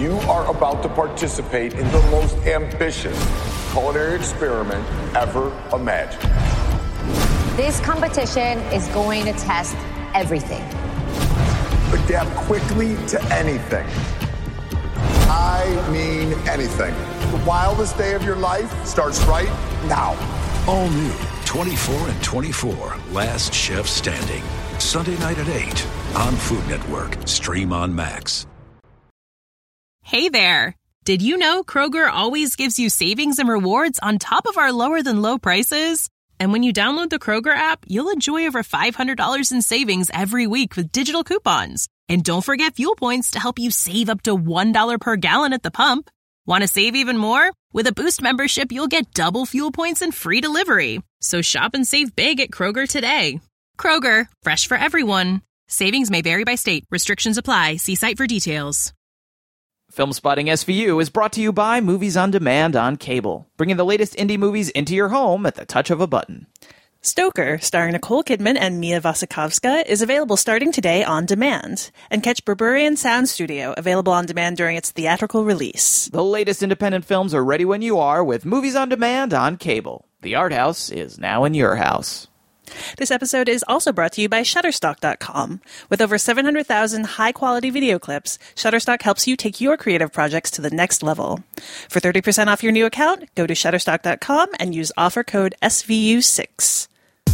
You are about to participate in the most ambitious culinary experiment ever imagined. This competition is going to test everything. Adapt quickly to anything. I mean anything. The wildest day of your life starts right now. All new 24 and 24, Last Chef Standing. Sunday night at 8 on Food Network. Stream on Max. Hey there. Did you know Kroger always gives you savings and rewards on top of our lower-than-low prices? And when you download the Kroger app, you'll enjoy over $500 in savings every week with digital coupons. And don't forget fuel points to help you save up to $1 per gallon at the pump. Want to save even more? With a Boost membership, you'll get double fuel points and free delivery. So shop and save big at Kroger today. Kroger, fresh for everyone. Savings may vary by state. Restrictions apply. See site for details. Film Spotting SVU is brought to you by Movies on Demand on cable, bringing the latest indie movies into your home at the touch of a button. Stoker, starring Nicole Kidman and Mia Wasikowska, is available starting today on demand. And catch Berberian Sound Studio, available on demand during its theatrical release. The latest independent films are ready when you are with Movies on Demand on cable. The Art House is now in your house. This episode is also brought to you by Shutterstock.com. With over 700,000 high-quality video clips, Shutterstock helps you take your creative projects to the next level. For 30% off your new account, go to Shutterstock.com and use offer code SVU6.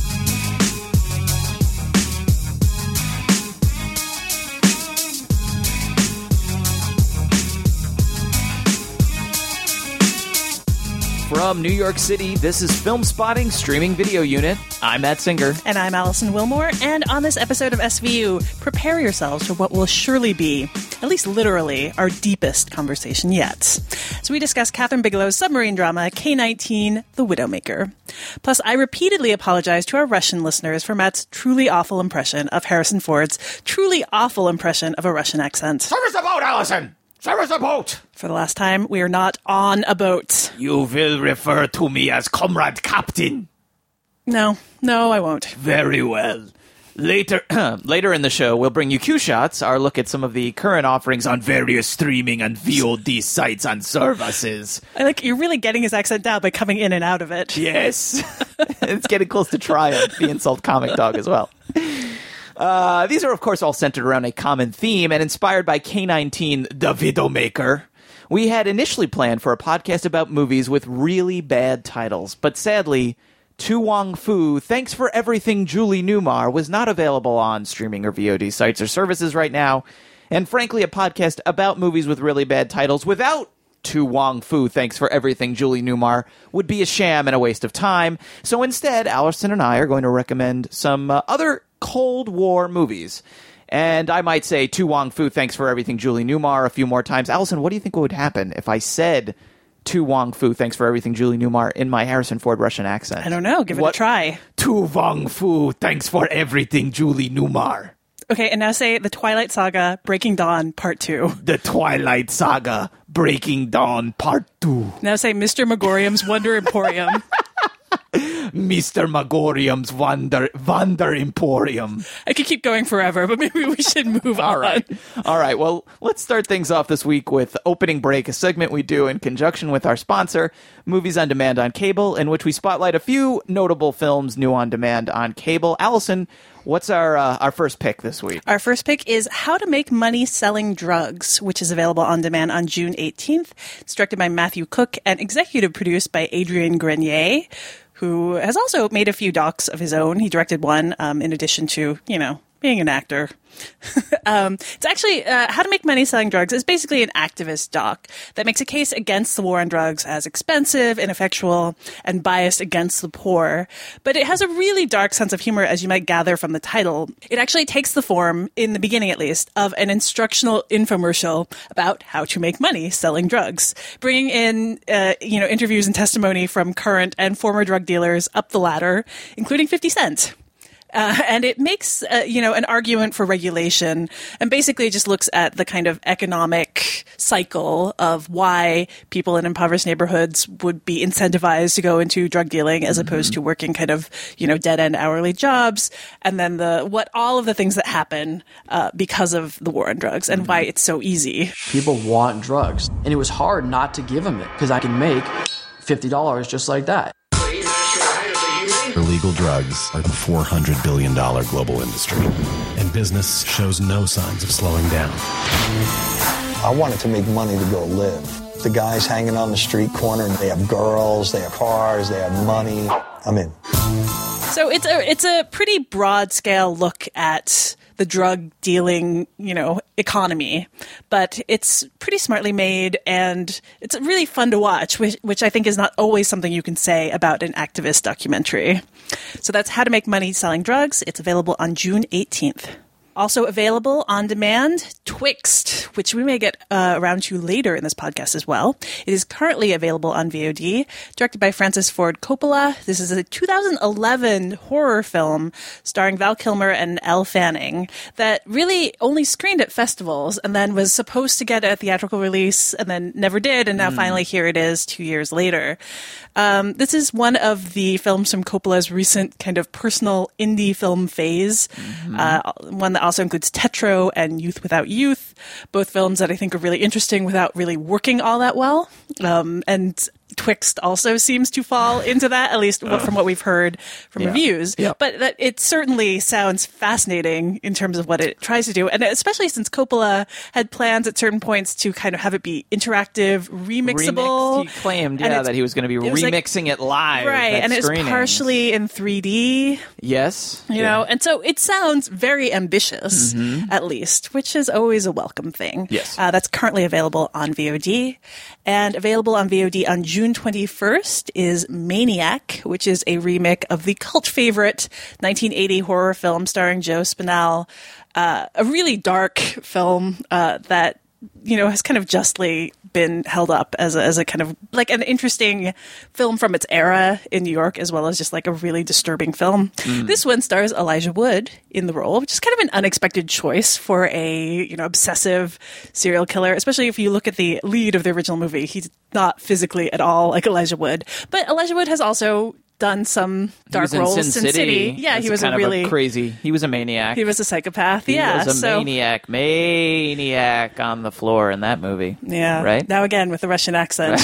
From New York City, this is Film Spotting Streaming Video Unit. I'm Matt Singer. And I'm Allison Wilmore. And on this episode of SVU, prepare yourselves for what will surely be, at least literally, our deepest conversation yet. So we discuss Kathryn Bigelow's submarine drama, K-19, The Widowmaker. Plus, I repeatedly apologize to our Russian listeners for Matt's truly awful impression of Harrison Ford's truly awful impression of a Russian accent. Service the boat, Allison! Service the boat! For the last time, we are not on a boat. You will refer to me as Comrade Captain. No, I won't. Very well. Later in the show, we'll bring you Q-Shots, our look at some of the current offerings on various streaming and VOD sites and services. I like you're really getting his accent down by coming in and out of it. Yes. It's getting close to Triumph, the insult comic dog as well. These are, of course, all centered around a common theme and inspired by K-19, The Widowmaker. We had initially planned for a podcast about movies with really bad titles, but sadly, To Wong Fu, Thanks for Everything Julie Newmar was not available on streaming or VOD sites or services right now, and frankly, a podcast about movies with really bad titles without To Wong Fu, Thanks for Everything Julie Newmar would be a sham and a waste of time. So instead, Allison and I are going to recommend some other Cold War movies. And I might say To Wong Fu, Thanks for Everything Julie Newmar a few more times. Allison, what do you think would happen if I said To Wong Fu, Thanks for Everything Julie Newmar in my Harrison Ford Russian accent? I don't know. Give it a try. To Wong Fu, Thanks for Everything Julie Newmar. Okay, and now say The Twilight Saga, Breaking Dawn, Part 2. The Twilight Saga, Breaking Dawn, Part 2. Now say Mr. Megorium's Wonder Emporium. Mr. Megorium's Wonder Emporium. I could keep going forever, but maybe we should move on. All right. Well, let's start things off this week with Opening Break, a segment we do in conjunction with our sponsor, Movies on Demand on Cable, in which we spotlight a few notable films new on demand on cable. Allison, what's our first pick this week? Our first pick is How to Make Money Selling Drugs, which is available on demand on June 18th. It's directed by Matthew Cook and executive produced by Adrian Grenier, who has also made a few docs of his own. He directed one in addition to, being an actor. It's actually How to Make Money Selling Drugs is basically an activist doc that makes a case against the war on drugs as expensive, ineffectual, and biased against the poor. But it has a really dark sense of humor, as you might gather from the title. It actually takes the form, in the beginning at least, of an instructional infomercial about how to make money selling drugs, bringing in interviews and testimony from current and former drug dealers up the ladder, including 50 Cent. And it makes, an argument for regulation, and basically just looks at the kind of economic cycle of why people in impoverished neighborhoods would be incentivized to go into drug dealing as opposed to working kind of, dead-end hourly jobs, and then all of the things that happen because of the war on drugs and why it's so easy. People want drugs, and it was hard not to give them it because I can make $50 just like that. Illegal drugs are the $400 billion global industry, and business shows no signs of slowing down. I wanted to make money to go live. The guys hanging on the street corner, they have girls, they have cars, they have money. I'm in. So it's a pretty broad scale look at the drug dealing, economy, but it's pretty smartly made, and it's really fun to watch, which I think is not always something you can say about an activist documentary. So that's How to Make Money Selling Drugs. It's available on June 18th. Also available on demand, Twixt, which we may get around to later in this podcast as well. It is currently available on VOD, directed by Francis Ford Coppola. This is a 2011 horror film starring Val Kilmer and Elle Fanning that really only screened at festivals and then was supposed to get a theatrical release and then never did, and now finally here it is 2 years later. This is one of the films from Coppola's recent kind of personal indie film phase, one that also includes Tetro and Youth Without Youth, both films that I think are really interesting without really working all that well. And Twixt also seems to fall into that, at least from what we've heard from reviews. Yeah. But that it certainly sounds fascinating in terms of what it tries to do, and especially since Coppola had plans at certain points to kind of have it be interactive, remixable. He claimed, that he was going to be remixing it live. Right, and it's partially in 3D. Yes. You know, and so it sounds very ambitious, at least, which is always a welcome thing. Yes. That's currently available on VOD, and available on VOD on June 21st is Maniac, which is a remake of the cult favorite 1980 horror film starring Joe Spinell. A really dark film that, has kind of justly been held up as a kind of like an interesting film from its era in New York, as well as just like a really disturbing film. This one stars Elijah Wood in the role, which is kind of an unexpected choice for a, obsessive serial killer, especially if you look at the lead of the original movie. He's not physically at all like Elijah Wood, but Elijah Wood has also done some dark roles in Sin City. Yeah, he was a crazy. He was a maniac. He was a psychopath. He was a maniac on the floor in that movie. Yeah, right. Now again with the Russian accent.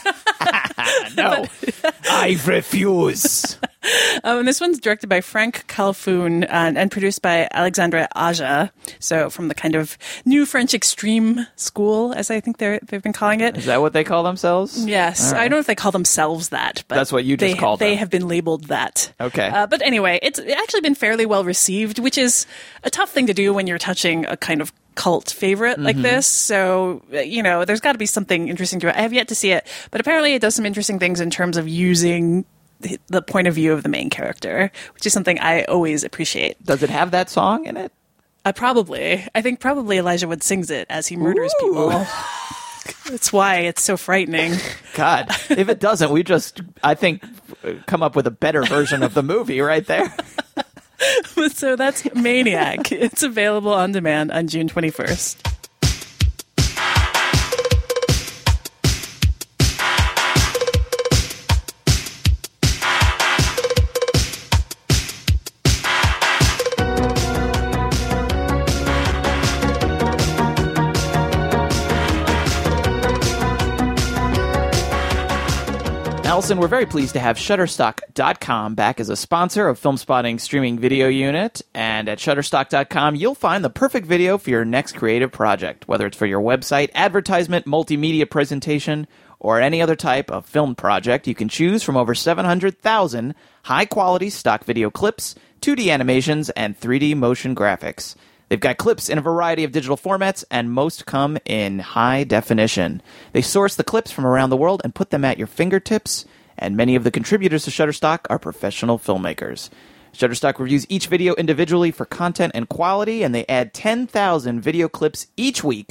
No, I refuse. And this one's directed by Frank Calfoun and produced by Alexandre Aja. So from the kind of new French extreme school, as I think they've been calling it. Is that what they call themselves? Yes. Right. I don't know if they call themselves that, but that's what you just called them. They have been labeled that. Okay. But anyway, it's actually been fairly well received, which is a tough thing to do when you're touching a kind of cult favorite like this. So, there's got to be something interesting to it. I have yet to see it, but apparently it does some interesting things in terms of using the point of view of the main character, which is something I always appreciate. Does it have that song in it? Probably. I think probably Elijah Wood sings it as he murders people. That's why it's so frightening. God, if it doesn't, we just, I think, come up with a better version of the movie right there. So that's Maniac. It's available on demand on June 21st. Allison, we're very pleased to have Shutterstock.com back as a sponsor of FilmSpotting's streaming video unit. And at Shutterstock.com, you'll find the perfect video for your next creative project, whether it's for your website, advertisement, multimedia presentation, or any other type of film project. You can choose from over 700,000 high-quality stock video clips, 2D animations, and 3D motion graphics. They've got clips in a variety of digital formats, and most come in high definition. They source the clips from around the world and put them at your fingertips, and many of the contributors to Shutterstock are professional filmmakers. Shutterstock reviews each video individually for content and quality, and they add 10,000 video clips each week,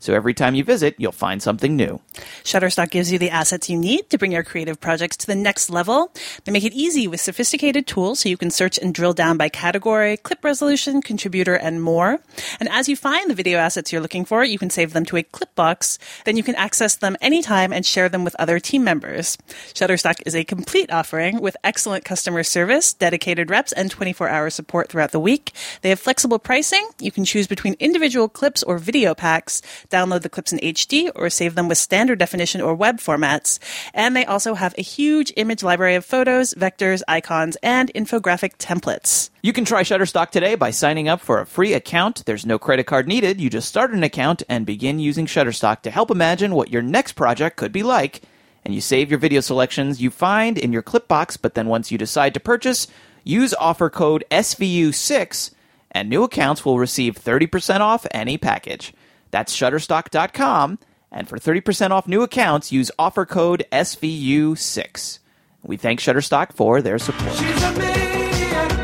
So every time you visit, you'll find something new. Shutterstock gives you the assets you need to bring your creative projects to the next level. They make it easy with sophisticated tools so you can search and drill down by category, clip resolution, contributor, and more. And as you find the video assets you're looking for, you can save them to a Clipbox. Then you can access them anytime and share them with other team members. Shutterstock is a complete offering with excellent customer service, dedicated reps, and 24-hour support throughout the week. They have flexible pricing. You can choose between individual clips or video packs, download the clips in HD, or save them with standard definition or web formats. And they also have a huge image library of photos, vectors, icons, and infographic templates. You can try Shutterstock today by signing up for a free account. There's no credit card needed. You just start an account and begin using Shutterstock to help imagine what your next project could be like. And you save your video selections you find in your Clipbox, but then once you decide to purchase, use offer code SVU6, and new accounts will receive 30% off any package. That's Shutterstock.com, and for 30% off new accounts, use offer code SVU6. We thank Shutterstock for their support. She's a maniac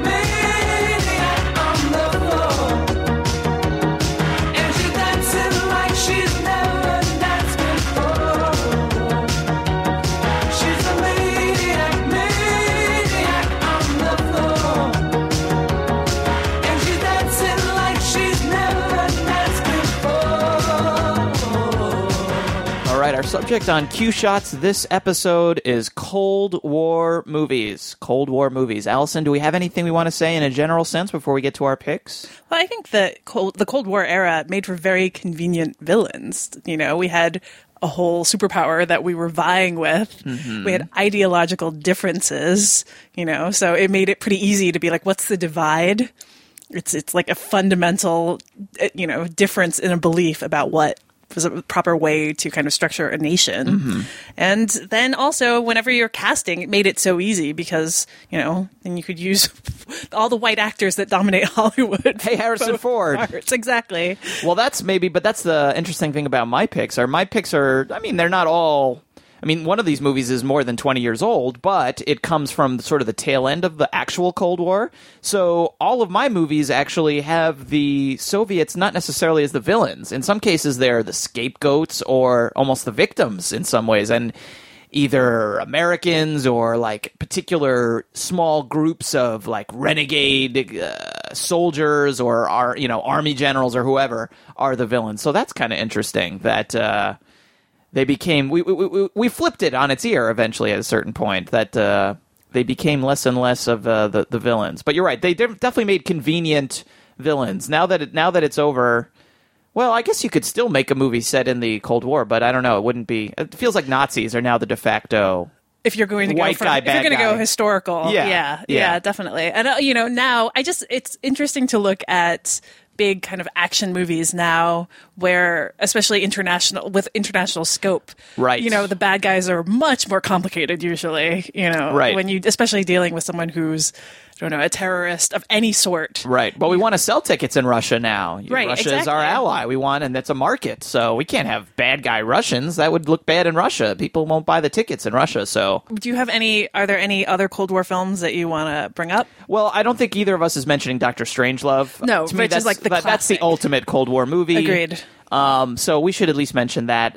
on the floor. And she's dancing like she's never danced before. She's a maniac on the floor. And she's dancing like she's never danced before. All right, our subject on Q Shots this episode is Cold War movies. Cold War movies. Allison, do we have anything we want to say in a general sense before we get to our picks? Well, I think that the Cold War era made for very convenient villains. You know, we had a whole superpower that we were vying with. Mm-hmm. We had ideological differences, you know, so it made it pretty easy to be like, what's the divide? It's like a fundamental, you know, difference in a belief about what was a proper way to kind of structure a nation. Mm-hmm. And then also, whenever you're casting, it made it so easy because, you know, then you could use all the white actors that dominate Hollywood. Hey, Harrison Ford. Parts. Exactly. Well, that's the interesting thing about my picks. My picks are, I mean, they're not all... I mean, one of these movies is more than 20 years old, but it comes from sort of the tail end of the actual Cold War. So all of my movies actually have the Soviets not necessarily as the villains. In some cases, they're the scapegoats or almost the victims in some ways. And either Americans or like particular small groups of like renegade soldiers or army generals or whoever are the villains. So that's kind of interesting that... They became we flipped it on its ear eventually at a certain point that they became less and less of the villains. But you're right, they definitely made convenient villains. Now that it's over, well, I guess you could still make a movie set in the Cold War, but I don't know. It wouldn't be. It feels like Nazis are now the de facto. If you're going to go go historical, yeah, definitely. And now it's interesting to look at big kind of action movies now where, especially with international scope, right? The bad guys are much more complicated usually, right. When you, especially dealing with someone who's, I don't know, a terrorist of any sort. Right. But we want to sell tickets in Russia now. Right, Russia is our ally. We want, and that's a market. So we can't have bad guy Russians. That would look bad in Russia. People won't buy the tickets in Russia. So are there any other Cold War films that you want to bring up? Well, I don't think either of us is mentioning Dr. Strangelove. No, to me, that's like that's the ultimate Cold War movie. Agreed. So we should at least mention that.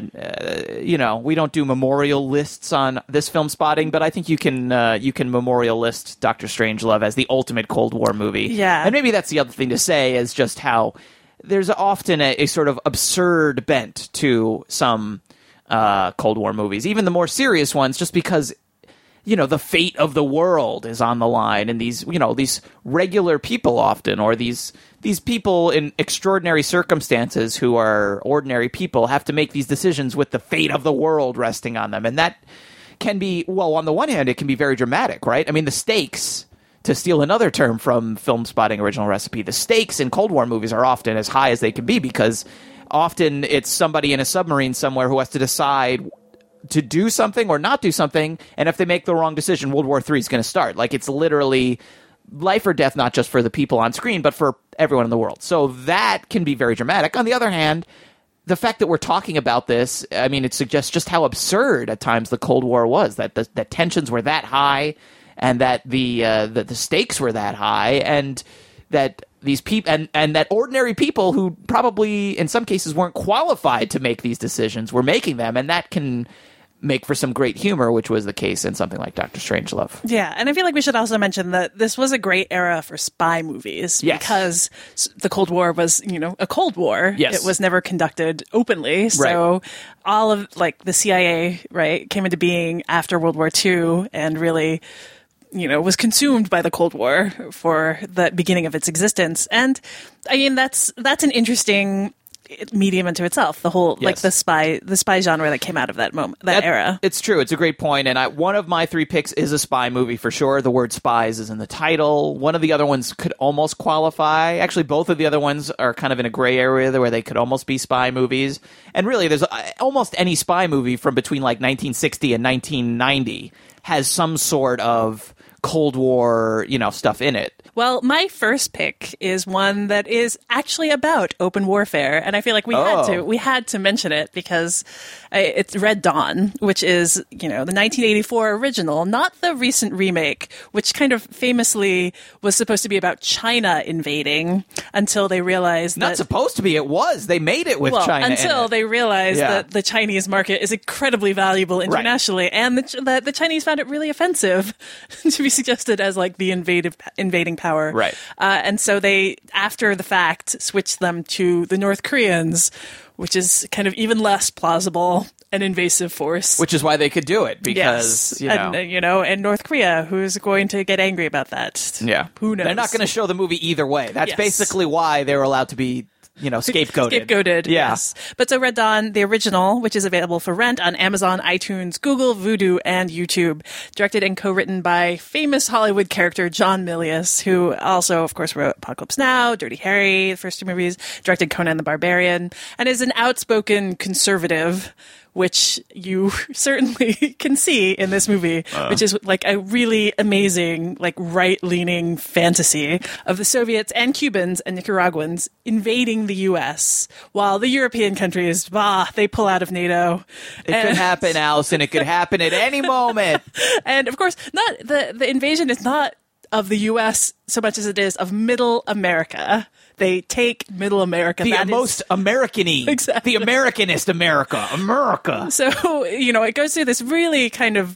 We don't do memorial lists on this film spotting, but I think you can memorial list Dr. Strangelove as the ultimate Cold War movie. Yeah, and maybe that's the other thing to say is just how there's often a sort of absurd bent to some Cold War movies, even the more serious ones, just because. The fate of the world is on the line, and these regular people often, or these people in extraordinary circumstances who are ordinary people have to make these decisions with the fate of the world resting on them. And that can be, well, on the one hand, it can be very dramatic, right? I mean, the stakes, to steal another term from Film Spotting Original Recipe, the stakes in Cold War movies are often as high as they can be because often it's somebody in a submarine somewhere who has to decide to do something or not do something, and if they make the wrong decision, World War III is going to start. Like, it's literally life or death, not just for the people on screen, but for everyone in the world. So that can be very dramatic. On the other hand, the fact that we're talking about this, I mean, it suggests just how absurd at times the Cold War was, that the tensions were that high, and that the stakes were that high, and that these people and that ordinary people who probably in some cases weren't qualified to make these decisions were making them, and that can make for some great humor, which was the case in something like Dr. Strangelove. Yeah, and I feel like we should also mention that this was a great era for spy movies because the Cold War was, a Cold War. Yes. It was never conducted openly. So all of the CIA, right, came into being after World War II and really was consumed by the Cold War for the beginning of its existence. And I mean, that's an interesting medium unto itself, the whole the spy genre that came out of that era. It's true. It's a great point. And one of my 3 picks is a spy movie for sure. The word spies is in the title. One of the other ones could almost qualify. Actually, both of the other ones are kind of in a gray area where they could almost be spy movies. And really, there's almost any spy movie from between 1960 and 1990 has some sort of Cold War, stuff in it. Well, my first pick is one that is actually about open warfare, and I feel like we had to mention it because it's Red Dawn, which is the 1984 original, not the recent remake, which kind of famously was supposed to be about China invading until they realized not supposed to be. It was. They made it with China until they realized that the Chinese market is incredibly valuable internationally, and the Chinese found it really offensive to be suggested as the invading power. Right. And so they, after the fact, switched them to the North Koreans, which is kind of even less plausible, an invasive force. Which is why they could do it, because, and North Korea, who's going to get angry about that? Yeah. Who knows? They're not going to show the movie either way. That's basically why they were allowed to be scapegoated. Scapegoated, yes. But so Red Dawn, the original, which is available for rent on Amazon, iTunes, Google, Vudu, and YouTube. Directed and co-written by famous Hollywood character John Milius, who also, of course, wrote Apocalypse Now, Dirty Harry, the first 2 movies, directed Conan the Barbarian, and is an outspoken conservative, which you certainly can see in this movie, which is a really amazing, right-leaning fantasy of the Soviets and Cubans and Nicaraguans invading the U.S. while the European countries, they pull out of NATO. It could happen, Allison. It could happen at any moment. And of course, not the invasion is not of the U.S. so much as it is of Middle America. They take Middle America. The most American-y. Exactly. The Americanist America. So, it goes through this really kind of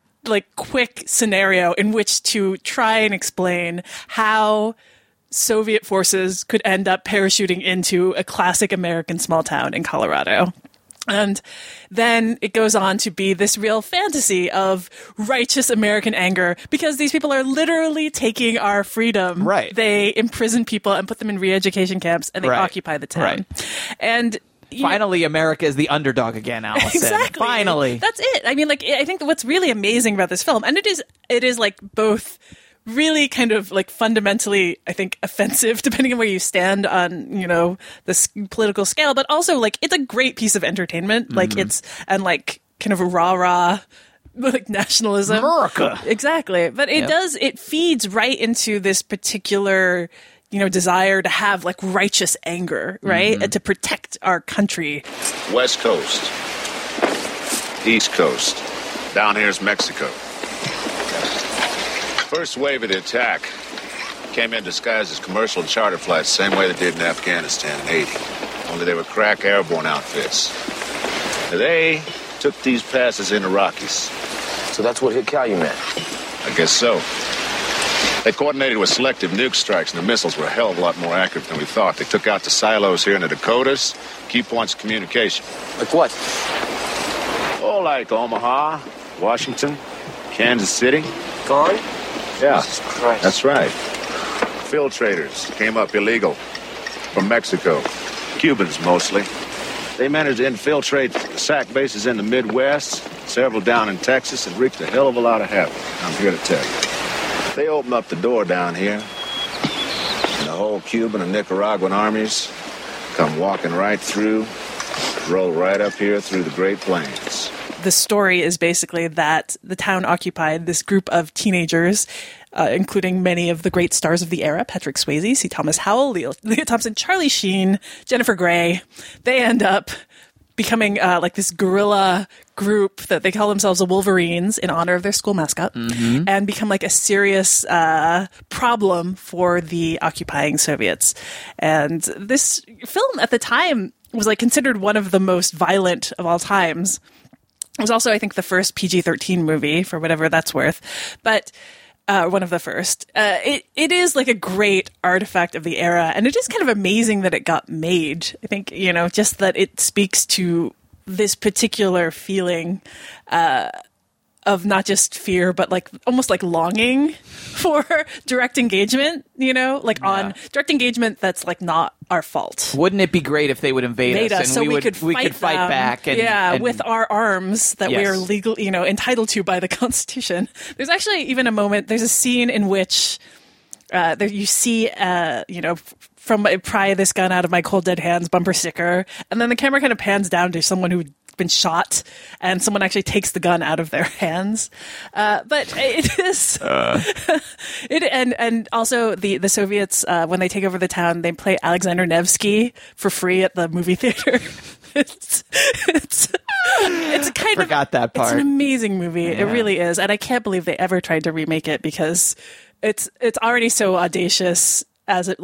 quick scenario in which to try and explain how Soviet forces could end up parachuting into a classic American small town in Colorado. And then it goes on to be this real fantasy of righteous American anger because these people are literally taking our freedom. Right. They imprison people and put them in re-education camps and they occupy the town. Right. And finally, America is the underdog again, Allison. Exactly. Finally. That's it. I mean, I think what's really amazing about this film, and it is both really kind of fundamentally, I think, offensive, depending on where you stand on, the political scale, but also it's a great piece of entertainment. It's, and kind of a rah-rah, nationalism. America. Exactly. But it feeds right into this particular, desire to have righteous anger, right? And to protect our country. West Coast, East Coast, down here's Mexico. First wave of the attack came in disguised as commercial charter flights, same way they did in Afghanistan in '80. Only they were crack airborne outfits. They took these passes in the Rockies. So that's what hit Calumet? I guess so. They coordinated with selective nuke strikes, and the missiles were a hell of a lot more accurate than we thought. They took out the silos here in the Dakotas, key points of communication. Like what? Oh, like Omaha, Washington, Kansas City. Gone? Yeah, Jesus Christ. That's right. Filtrators came up illegal from Mexico. Cubans, mostly. They managed to infiltrate SAC bases in the Midwest, several down in Texas, and wreaked a hell of a lot of havoc, I'm here to tell you. They opened up the door down here, and the whole Cuban and Nicaraguan armies come walking right through, roll right up here through the Great Plains. The story is basically that the town occupied this group of teenagers, including many of the great stars of the era, Patrick Swayze, C. Thomas Howell, Leo Thompson, Charlie Sheen, Jennifer Grey. They end up becoming this guerrilla group that they call themselves the Wolverines in honor of their school mascot, and become like a serious problem for the occupying Soviets. And this film at the time was like considered one of the most violent of all times. It was also, I think, the first PG-13 movie, for whatever that's worth. But one of the first. It is like a great artifact of the era, and it is kind of amazing that it got made. I think, just that it speaks to this particular feeling of not just fear, but like almost like longing for direct engagement, on direct engagement that's like not our fault. Wouldn't it be great if they would invade us and so we could fight back? And with our arms that we are legally, entitled to by the Constitution. There's actually even a moment. There's a scene in which you see, from pry this gun out of my cold dead hands bumper sticker, and then the camera kind of pans down to someone who'd been shot, and someone actually takes the gun out of their hands. But it is, and also the Soviets, when they take over the town, they play Alexander Nevsky for free at the movie theater. It's kind forgot that part. It's an amazing movie. Yeah. It really is, and I can't believe they ever tried to remake it because it's already so audacious as a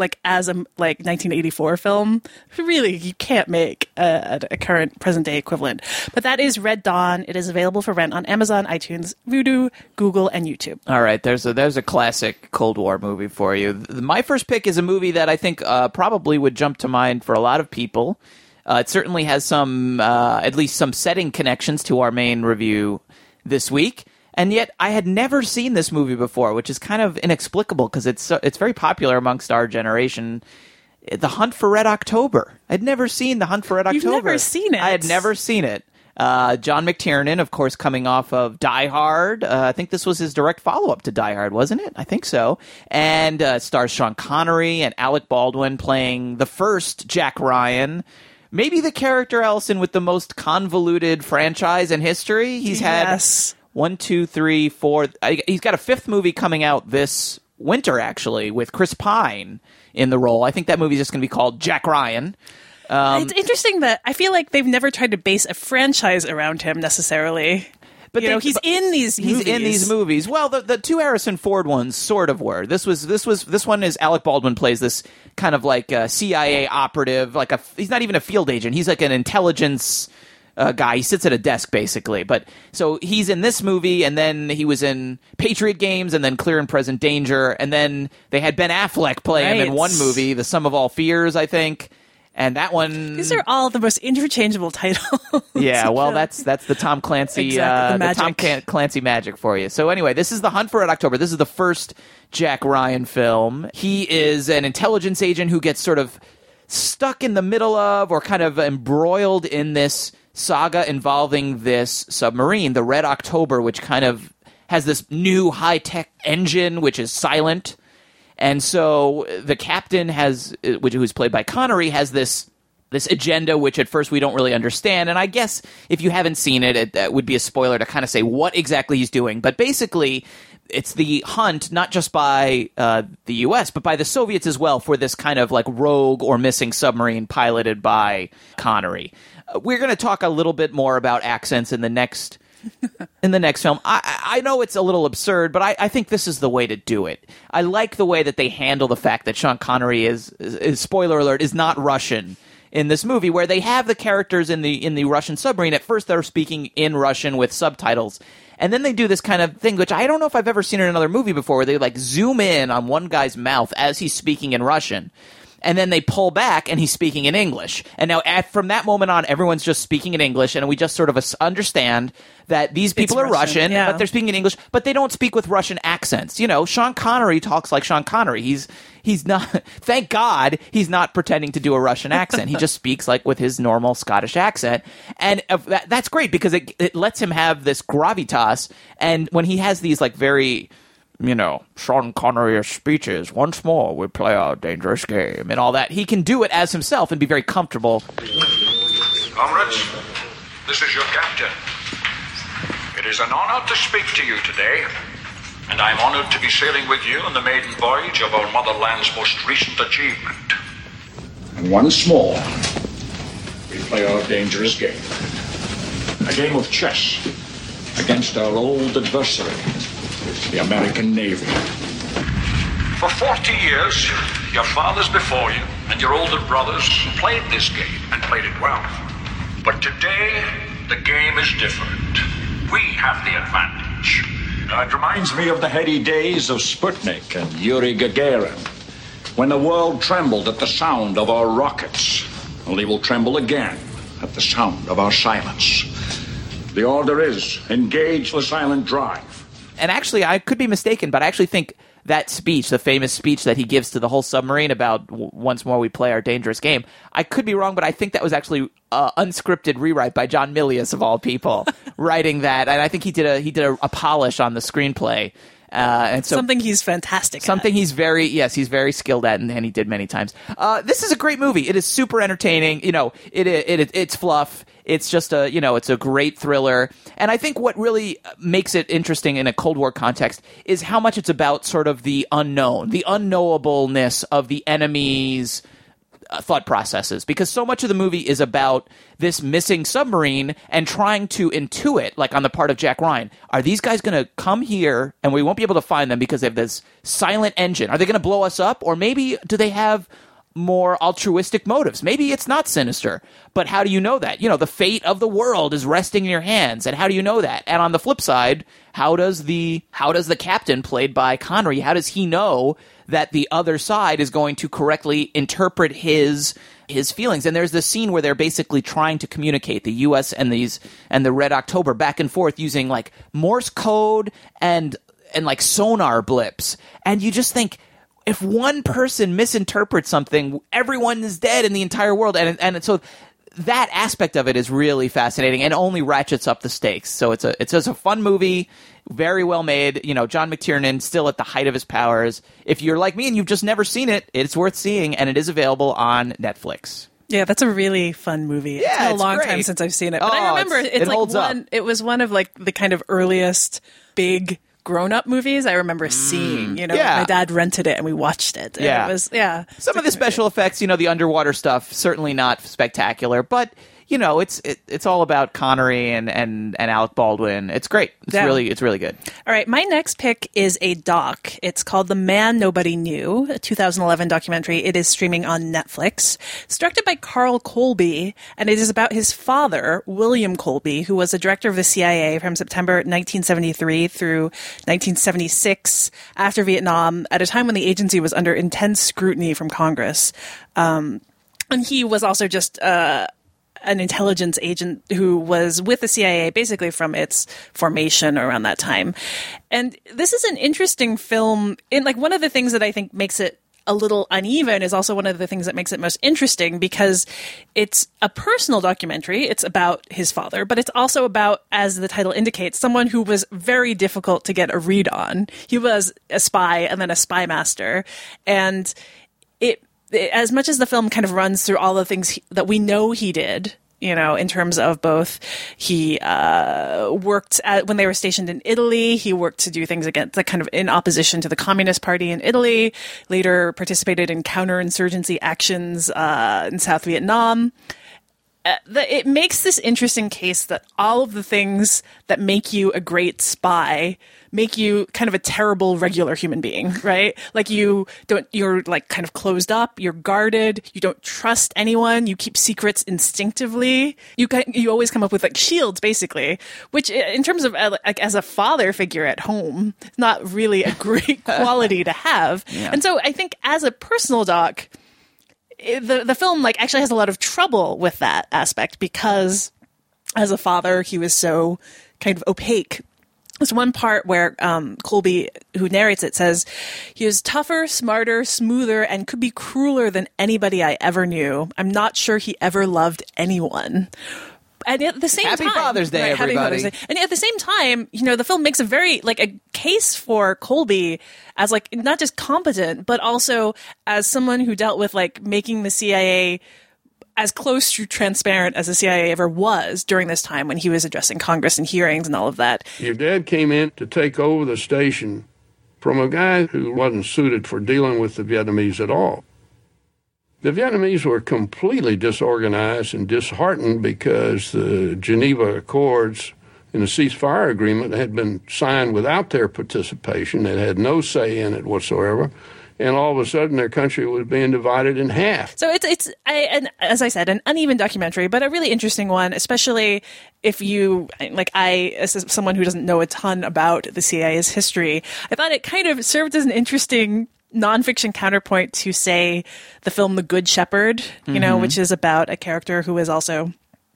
1984 film. Really, you can't make a current present day equivalent. But that is Red Dawn. It is available for rent on Amazon, iTunes, Vudu, Google, and YouTube. All right, there's a classic Cold War movie for you. My first pick is a movie that I think probably would jump to mind for a lot of people. It certainly has some, at least some setting connections to our main review this week. And yet, I had never seen this movie before, which is kind of inexplicable because it's very popular amongst our generation. The Hunt for Red October. I'd never seen The Hunt for Red October. You've never seen it? I had never seen it. John McTiernan, of course, coming off of Die Hard. I think this was his direct follow-up to Die Hard, wasn't it? I think so. And stars Sean Connery and Alec Baldwin playing the first Jack Ryan. Maybe the character, Allison, with the most convoluted franchise in history. He's had 1, 2, 3, 4. He's got a fifth movie coming out this winter, actually, with Chris Pine in the role. I think that movie is just going to be called Jack Ryan. It's interesting that I feel like they've never tried to base a franchise around him necessarily. But he's in these movies. He's in these movies. Well, the two Harrison Ford ones sort of were. This one is Alec Baldwin plays this kind of like a CIA operative. He's not even a field agent. He's like an intelligence guy. He sits at a desk basically. But so he's in this movie, and then he was in Patriot Games, and then Clear and Present Danger, and then they had Ben Affleck play him in one movie, The Sum of All Fears, I think. And that one... These are all the most interchangeable titles. Yeah, well, that's the Tom Clancy the Tom Clancy magic for you. So anyway, this is The Hunt for Red October. This is the first Jack Ryan film. He is an intelligence agent who gets sort of stuck in the middle of, or kind of embroiled in this saga involving this submarine, the Red October, which kind of has this new high-tech engine, which is silent. And so the captain who's played by Connery, has this agenda, which at first we don't really understand. And I guess if you haven't seen it, that would be a spoiler to kind of say what exactly he's doing. But basically, it's the hunt, not just by the U.S., but by the Soviets as well, for this kind of like rogue or missing submarine piloted by Connery. We're going to talk a little bit more about accents in the next film. I know it's a little absurd, but I think this is the way to do it. I like the way that they handle the fact that Sean Connery is spoiler alert, is not Russian in this movie, where they have the characters in the Russian submarine. At first they're speaking in Russian with subtitles, and then they do this kind of thing, which I don't know if I've ever seen in another movie before, where they like zoom in on one guy's mouth as he's speaking in Russian. And then they pull back, and he's speaking in English. And now, from that moment on, everyone's just speaking in English, and we just sort of understand that these people are Russian, but they're speaking in English, but they don't speak with Russian accents. Sean Connery talks like Sean Connery. He's not. Thank God he's not pretending to do a Russian accent. He just speaks like with his normal Scottish accent, and that's great because it lets him have this gravitas. And when he has these like very, Sean Connery speeches, once more we play our dangerous game, and all that, he can do it as himself and be very comfortable. Comrades, this is your captain. It is an honor to speak to you today, and I'm honored to be sailing with you on the maiden voyage of our motherland's most recent achievement. And once more, we play our dangerous game. A game of chess against our old adversary, the American Navy. For 40 years, your fathers before you and your older brothers played this game and played it well. But today, the game is different. We have the advantage. It reminds me of the heady days of Sputnik and Yuri Gagarin, when the world trembled at the sound of our rockets. Well, they will tremble again at the sound of our silence. The order is engage the silent drive. And actually, I could be mistaken, but I actually think that speech, the famous speech that he gives to the whole submarine about once more we play our dangerous game, I could be wrong, but I think that was actually unscripted rewrite by John Milius, of all people, writing that. And I think he did a polish on the screenplay. And so something he's fantastic something at. he's very skilled at, and he did many times. This is a great movie. It is super entertaining. You know, it's fluff. It's just it's a great thriller. And I think what really makes it interesting in a Cold War context is how much it's about sort of the unknown, the unknowableness of the enemy's thought processes, because so much of the movie is about this missing submarine and trying to intuit, like on the part of Jack Ryan, are these guys going to come here and we won't be able to find them because they have this silent engine? Are they going to blow us up? Or maybe do they have more altruistic motives? Maybe it's not sinister, but how do you know that? You know, the fate of the world is resting in your hands, and how do you know that? And on the flip side, how does the captain, played by Connery, how does he know that the other side is going to correctly interpret his feelings? And there's this scene where they're basically trying to communicate, the U.S. and the Red October, back and forth using like Morse code and like sonar blips, and you just think, if one person misinterprets something, everyone is dead in the entire world. And so that aspect of it is really fascinating and only ratchets up the stakes. So it's just a fun movie, very well made. You know, John McTiernan still at the height of his powers. If you're like me and you've just never seen it, it's worth seeing, and it is available on Netflix. Yeah, that's a really fun movie. Yeah, it's been a it's long great. time since I've seen it. But Oh, I remember it holds up. it was one of like the kind of earliest big grown-up movies I remember seeing. You know, Yeah. my dad rented it and we watched it. And Yeah. it was Some of the special effects, you know, the underwater stuff, certainly not spectacular, but you know, it's all about Connery and Alec Baldwin. It's great. It's Yeah. really good. All right, my next pick is a doc. It's called The Man Nobody Knew, a 2011 documentary. It is streaming on Netflix. It's directed by Carl Colby, and it is about his father, William Colby, who was the director of the CIA from September 1973 through 1976, after Vietnam, at a time when the agency was under intense scrutiny from Congress. And he was also just an intelligence agent who was with the CIA basically from its formation around that time. And this is an interesting film. And like one of the things that I think makes it a little uneven is also one of the things that makes it most interesting, because it's a personal documentary. It's about his father, but it's also about, as the title indicates, someone who was very difficult to get a read on. He was a spy and then a spy master. And as much as the film kind of runs through all the things that we know he did, you know, in terms of both, he worked when they were stationed in Italy. He worked to do things against, kind of in opposition to the Communist Party in Italy. Later participated in counterinsurgency actions in South Vietnam. It makes this interesting case that all of the things that make you a great spy make you kind of a terrible regular human being, right? Like you're like kind of closed up, you're guarded, you don't trust anyone, you keep secrets instinctively. You always come up with like shields, basically, which in terms of like as a father figure at home, is not really a great quality to have. Yeah. And so I think as a personal doc, the film like actually has a lot of trouble with that aspect, because as a father, he was so kind of opaque. There's one part where Colby, who narrates it, says, he was tougher, smarter, smoother, and could be crueler than anybody I ever knew. I'm not sure he ever loved anyone. And at the same Happy time, Father's Day, Happy everybody. Father's Day. And at the same time, you know, the film makes a very like a case for Colby as like not just competent, but also as someone who dealt with like making the CIA as close to transparent as the CIA ever was during this time when he was addressing Congress and hearings and all of that. Your dad came in to take over the station from a guy who wasn't suited for dealing with the Vietnamese at all. The Vietnamese were completely disorganized and disheartened because the Geneva Accords and the ceasefire agreement had been signed without their participation. They had no say in it whatsoever. And all of a sudden, their country was being divided in half. So and as I said, an uneven documentary, but a really interesting one, especially if you, like I, as someone who doesn't know a ton about the CIA's history, I thought it kind of served as an interesting nonfiction counterpoint to, say, the film The Good Shepherd, you know, which is about a character who is also,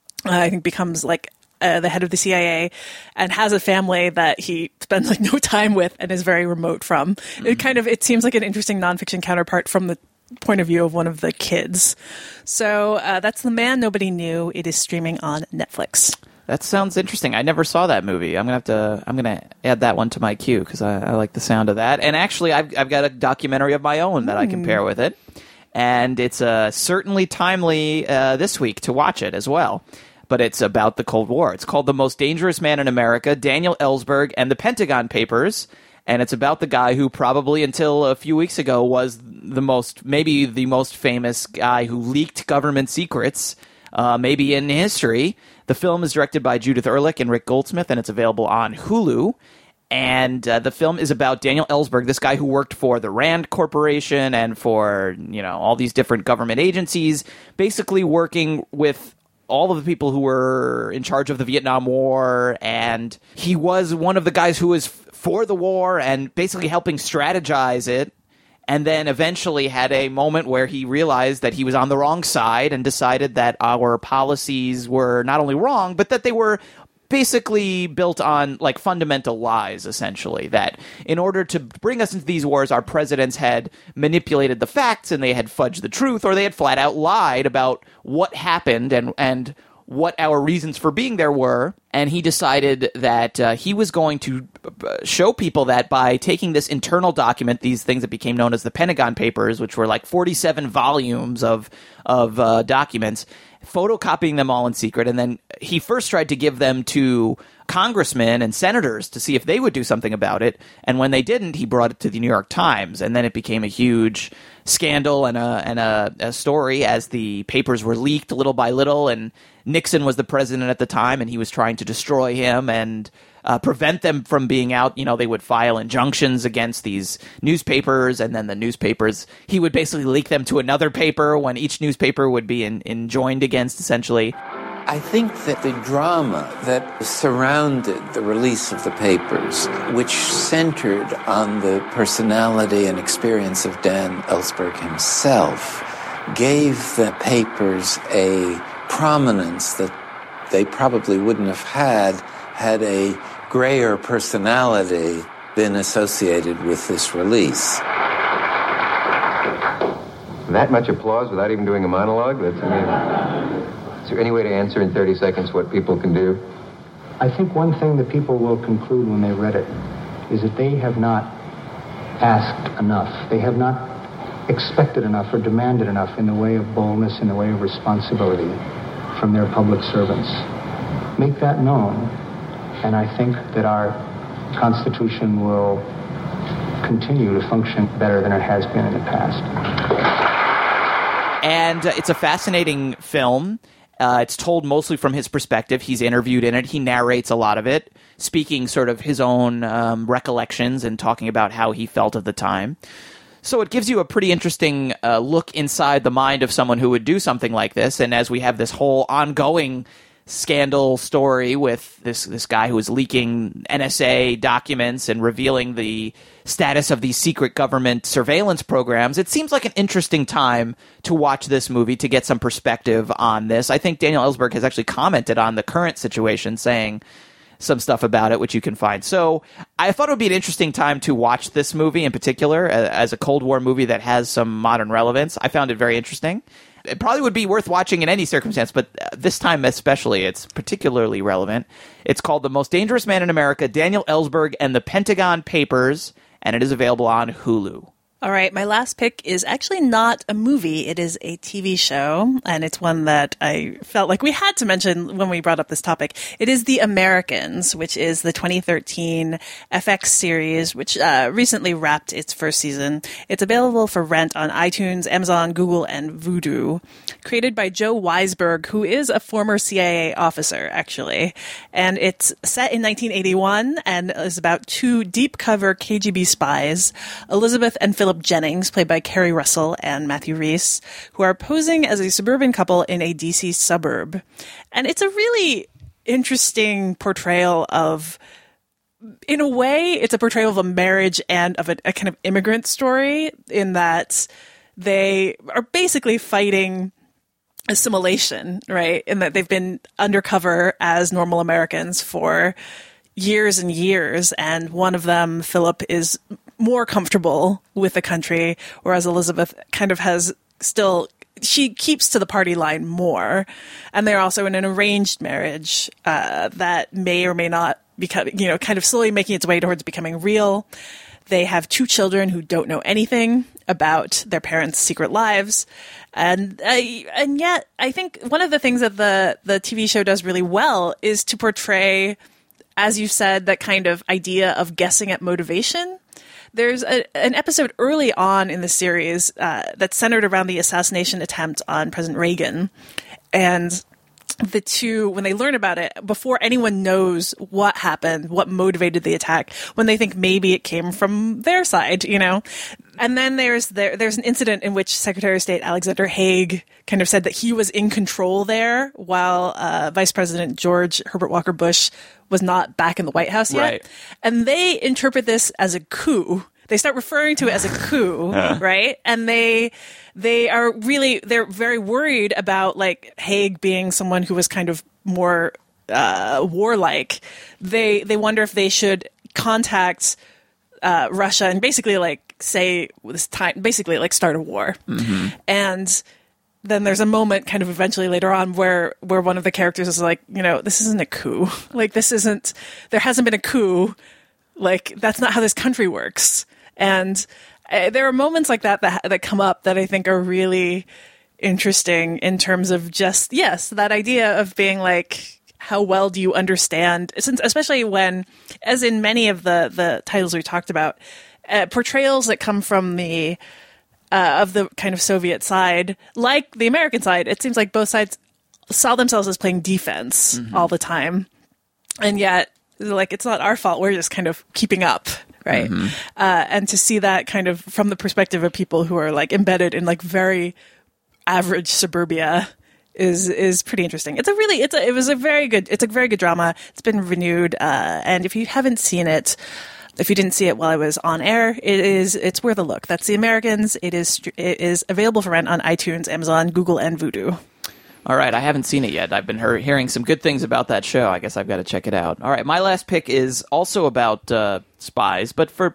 I think, becomes like the head of the CIA and has a family that he spends like no time with and is very remote from. It seems like an interesting nonfiction counterpart from the point of view of one of the kids. So that's The Man Nobody Knew. It is streaming on Netflix. That sounds interesting. I never saw that movie. I'm gonna add that one to my queue because I like the sound of that. And actually, I've got a documentary of my own that I can pair with it, and it's certainly timely this week to watch it as well. But it's about the Cold War. It's called The Most Dangerous Man in America, Daniel Ellsberg and the Pentagon Papers. And it's about the guy who probably until a few weeks ago was maybe the most famous guy who leaked government secrets, maybe in history. The film is directed by Judith Ehrlich and Rick Goldsmith, and it's available on Hulu. And the film is about Daniel Ellsberg, this guy who worked for the Rand Corporation and for, all these different government agencies, basically working with all of the people who were in charge of the Vietnam War, and he was one of the guys who was for the war and basically helping strategize it, and then eventually had a moment where he realized that he was on the wrong side and decided that our policies were not only wrong, but that they were basically built on like fundamental lies, essentially, that in order to bring us into these wars, our presidents had manipulated the facts and they had fudged the truth, or they had flat out lied about what happened and what our reasons for being there were. And he decided that he was going to show people that by taking this internal document, these things that became known as the Pentagon Papers, which were like 47 volumes of documents, photocopying them all in secret. And then he first tried to give them to congressmen and senators to see if they would do something about it. And when they didn't, he brought it to the New York Times. And then it became a huge scandal and a story as the papers were leaked little by little. And Nixon was the president at the time, and he was trying to destroy him and prevent them from being out. They would file injunctions against these newspapers, and then the newspapers, he would basically leak them to another paper when each newspaper would be enjoined against, essentially. I think that the drama that surrounded the release of the papers, which centered on the personality and experience of Dan Ellsberg himself, gave the papers a prominence that they probably wouldn't have had a grayer personality been associated with this release. That much applause without even doing a monologue? Is there any way to answer in 30 seconds what people can do? I think one thing that people will conclude when they read it is that they have not asked enough. They have not expected enough or demanded enough in the way of boldness, in the way of responsibility from their public servants. Make that known, and I think that our Constitution will continue to function better than it has been in the past. And it's a fascinating film. It's told mostly from his perspective. He's interviewed in it. He narrates a lot of it, speaking sort of his own recollections and talking about how he felt at the time. So it gives you a pretty interesting look inside the mind of someone who would do something like this. And as we have this whole ongoing scandal story with this guy who is leaking NSA documents and revealing the status of these secret government surveillance programs, it seems like an interesting time to watch this movie to get some perspective on this. I think Daniel Ellsberg has actually commented on the current situation, saying some stuff about it, which you can find. So I thought it would be an interesting time to watch this movie in particular as a Cold War movie that has some modern relevance. I found it very interesting. It probably would be worth watching in any circumstance, but this time especially, it's particularly relevant. It's called The Most Dangerous Man in America, Daniel Ellsberg and the Pentagon Papers, and it is available on Hulu. All right, my last pick is actually not a movie. It is a TV show, and it's one that I felt like we had to mention when we brought up this topic. It is The Americans, which is the 2013 FX series, which recently wrapped its first season. It's available for rent on iTunes, Amazon, Google, and Vudu. Created by Joe Weisberg, who is a former CIA officer, actually. And it's set in 1981 and is about two deep-cover KGB spies, Elizabeth and Philip Jennings, played by Kerry Russell and Matthew Rhys, who are posing as a suburban couple in a DC suburb. And it's a really interesting portrayal of, in a way, it's a portrayal of a marriage and of a kind of immigrant story, in that they are basically fighting assimilation, right? In that they've been undercover as normal Americans for years and years, and one of them, Philip, is more comfortable with the country, whereas Elizabeth kind of she keeps to the party line more. And they're also in an arranged marriage that may or may not become, kind of slowly making its way towards becoming real. They have two children who don't know anything about their parents' secret lives. And yet, I think one of the things that the TV show does really well is to portray, as you said, that kind of idea of guessing at motivation. There's an episode early on in the series that's centered around the assassination attempt on President Reagan. And the two, when they learn about it, before anyone knows what happened, what motivated the attack, when they think maybe it came from their side, And then there's an incident in which Secretary of State Alexander Haig kind of said that he was in control there while Vice President George Herbert Walker Bush was not back in the White House yet. Right. And they interpret this as a coup. They start referring to it as a coup, right? And they're very worried about like Haig being someone who was kind of more warlike. They wonder if they should contact Russia and basically like say this time, basically like start a war. Mm-hmm. And then there's a moment kind of eventually later on where one of the characters is like, this isn't a coup. Like there hasn't been a coup. Like that's not how this country works. And there are moments like that come up that I think are really interesting in terms of just, yes, that idea of being like, how well do you understand, especially when, as in many of the titles we talked about, portrayals that come from the of the kind of Soviet side, like the American side, it seems like both sides saw themselves as playing defense all the time. And yet, like, it's not our fault. We're just kind of keeping up. Right. Mm-hmm. And to see that kind of from the perspective of people who are like embedded in like very average suburbia is pretty interesting. It's a very good drama. It's been renewed. And if you haven't seen it, if you didn't see it while I was on air, it's worth a look. That's The Americans. It is available for rent on iTunes, Amazon, Google, and Vudu. All right, I haven't seen it yet. I've been hearing some good things about that show. I guess I've got to check it out. All right, my last pick is also about spies, but for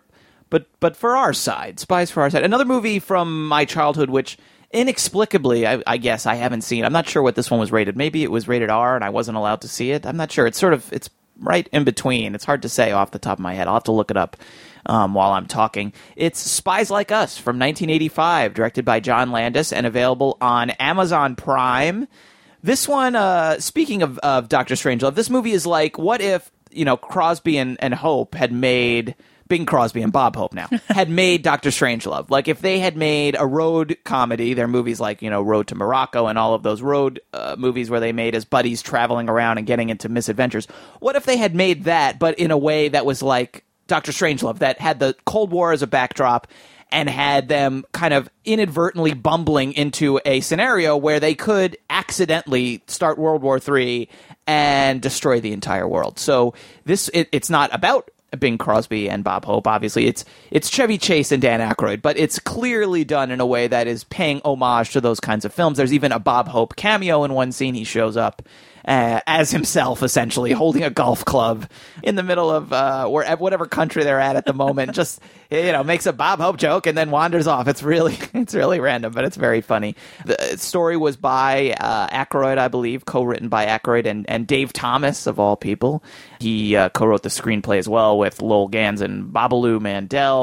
our side, Spies for Our Side. Another movie from my childhood, which inexplicably, I guess I haven't seen. I'm not sure what this one was rated. Maybe it was rated R, and I wasn't allowed to see it. I'm not sure. It's right in between. It's hard to say off the top of my head. I'll have to look it up while I'm talking. It's Spies Like Us from 1985, directed by John Landis and available on Amazon Prime. This one, speaking of Dr. Strangelove, this movie is like, what if, Crosby and Hope had made... Bing Crosby and Bob Hope now, had made Dr. Strangelove. Like, if they had made a road comedy, their movies like, Road to Morocco and all of those road movies where they made as buddies traveling around and getting into misadventures. What if they had made that, but in a way that was like Dr. Strangelove, that had the Cold War as a backdrop and had them kind of inadvertently bumbling into a scenario where they could accidentally start World War III and destroy the entire world. So it's not about Bing Crosby and Bob Hope, obviously. It's Chevy Chase and Dan Aykroyd, but it's clearly done in a way that is paying homage to those kinds of films. There's even a Bob Hope cameo in one scene. He shows up as himself, essentially, holding a golf club in the middle of whatever country they're at the moment. Just, makes a Bob Hope joke and then wanders off. It's really random, but it's very funny. The story was by Aykroyd, I believe, co-written by Aykroyd and Dave Thomas, of all people. He co-wrote the screenplay as well with Lowell Gans and Babaloo Mandel.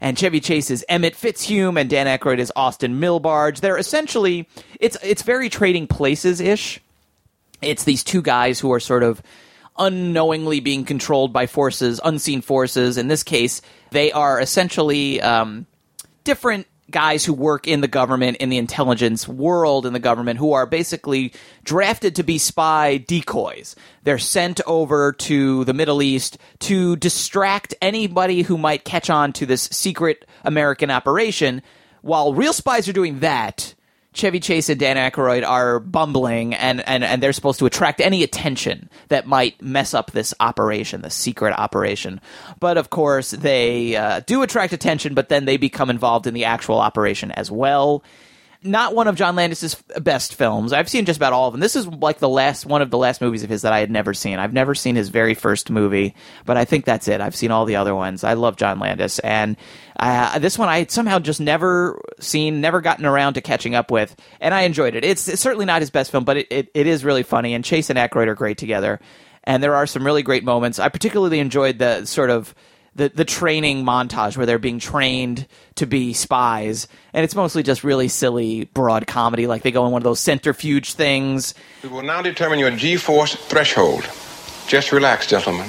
and Chevy Chase is Emmett Fitzhume, and Dan Aykroyd is Austin Milbarge. They're essentially, it's very Trading Places-ish. It's these two guys who are sort of unknowingly being controlled by forces, unseen forces. In this case, they are essentially different guys who work in the government, in the intelligence world in the government, who are basically drafted to be spy decoys. They're sent over to the Middle East to distract anybody who might catch on to this secret American operation. While real spies are doing that, Chevy Chase and Dan Aykroyd are bumbling, and they're supposed to attract any attention that might mess up this operation, this secret operation. But, of course, they do attract attention, but then they become involved in the actual operation as well. Not one of John Landis's best films. I've seen just about all of them. This is like one of the last movies of his that I had never seen. I've never seen his very first movie, but I think that's it. I've seen all the other ones. I love John Landis, and this one I somehow just never gotten around to catching up with, and I enjoyed it. It's certainly not his best film, but it is really funny, and Chase and Aykroyd are great together, and there are some really great moments. I particularly enjoyed the sort of the training montage where they're being trained to be spies, and it's mostly just really silly, broad comedy, like they go in one of those centrifuge things. We will now determine your G-force threshold. Just relax, gentlemen.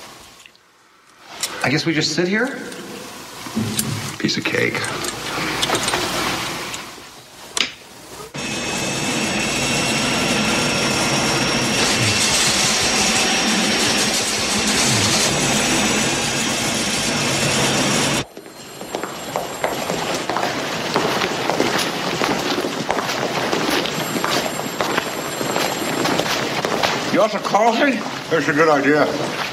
I guess we just sit here? Piece of cake. You want some coffee? That's a good idea.